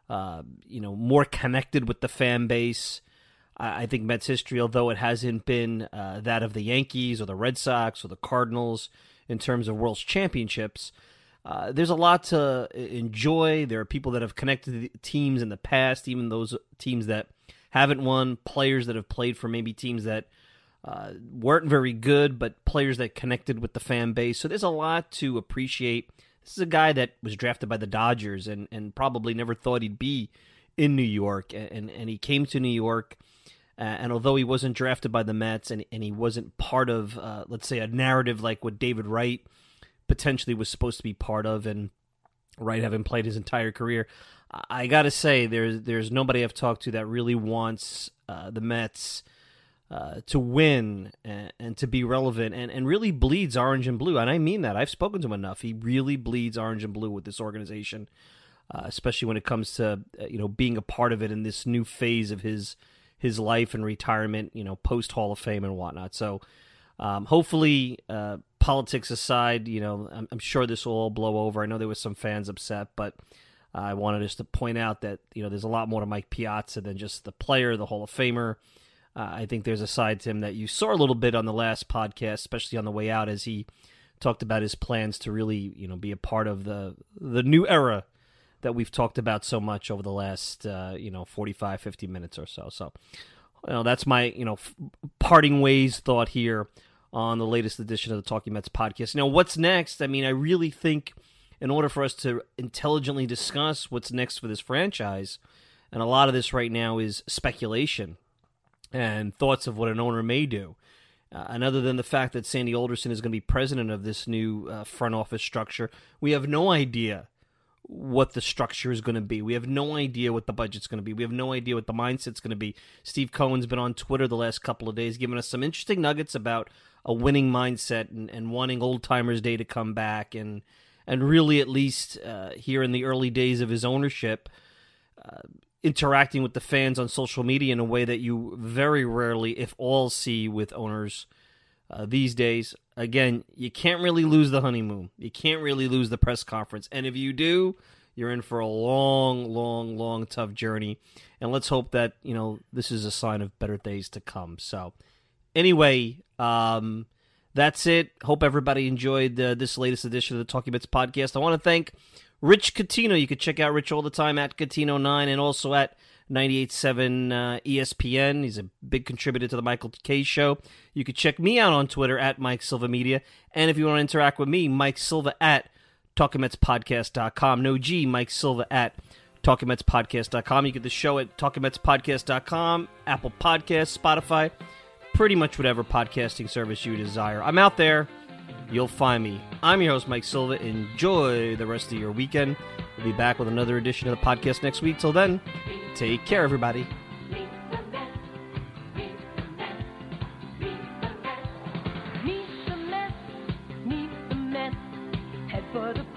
uh, you know, more connected with the fan base. I, I think Mets history, although it hasn't been uh, that of the Yankees or the Red Sox or the Cardinals in terms of World Championships, uh, there's a lot to enjoy. There are people that have connected to the teams in the past, even those teams that haven't won, players that have played for maybe teams that uh, weren't very good, but players that connected with the fan base. So there's a lot to appreciate. This is a guy that was drafted by the Dodgers and, and probably never thought he'd be in New York. And, and he came to New York, uh, and although he wasn't drafted by the Mets and, and he wasn't part of, uh, let's say, a narrative like what David Wright potentially was supposed to be part of, and Wright having played his entire career, I got to say, there's there's nobody I've talked to that really wants uh, the Mets uh, to win and, and to be relevant and, and really bleeds orange and blue. And I mean that. I've spoken to him enough. He really bleeds orange and blue with this organization, uh, especially when it comes to uh, you know being a part of it in this new phase of his his life and retirement, you know, post Hall of Fame and whatnot. So um, hopefully, uh, politics aside, you know, I'm, I'm sure this will all blow over. I know there was some fans upset, but I wanted us to point out that, you know, there's a lot more to Mike Piazza than just the player, the Hall of Famer. Uh, I think there's a side to him that you saw a little bit on the last podcast, especially on the way out, as he talked about his plans to really, you know, be a part of the the new era that we've talked about so much over the last, uh, you know, forty-five, fifty minutes or so. So, you know, that's my, you know, f- parting ways thought here on the latest edition of the Talking Mets podcast. Now, what's next? I mean, I really think in order for us to intelligently discuss what's next for this franchise, and a lot of this right now is speculation and thoughts of what an owner may do. Uh, and other than the fact that Sandy Alderson is going to be president of this new uh, front office structure, we have no idea what the structure is going to be. We have no idea what the budget's going to be. We have no idea what the mindset's going to be. Steve Cohen's been on Twitter the last couple of days giving us some interesting nuggets about a winning mindset and, and wanting Old Timers Day to come back, and and really, at least uh, here in the early days of his ownership, uh, interacting with the fans on social media in a way that you very rarely, if all, see with owners uh, these days. Again, you can't really lose the honeymoon. You can't really lose the press conference. And if you do, you're in for a long, long, long, tough journey. And let's hope that, you know, this is a sign of better days to come. So anyway, um... that's it. Hope everybody enjoyed uh, this latest edition of the Talking Mets podcast. I want to thank Rich Catino. You can check out Rich all the time at Catino nine and also at ninety-eight point seven uh, E S P N. He's a big contributor to the Michael K Show. You can check me out on Twitter at Mike Silva Media. And if you want to interact with me, Mike Silva at Talking Mets Podcast dot com. No G, Mike Silva at Talking Mets Podcast dot com. You get the show at Talking Mets Podcast dot com, Apple Podcasts, Spotify, pretty much whatever podcasting service you desire. I'm out there. You'll find me. I'm your host, Mike Silva. Enjoy the rest of your weekend. We'll be back with another edition of the podcast next week. Till then, take care, everybody. Meet the Mets, meet the Mets, head for the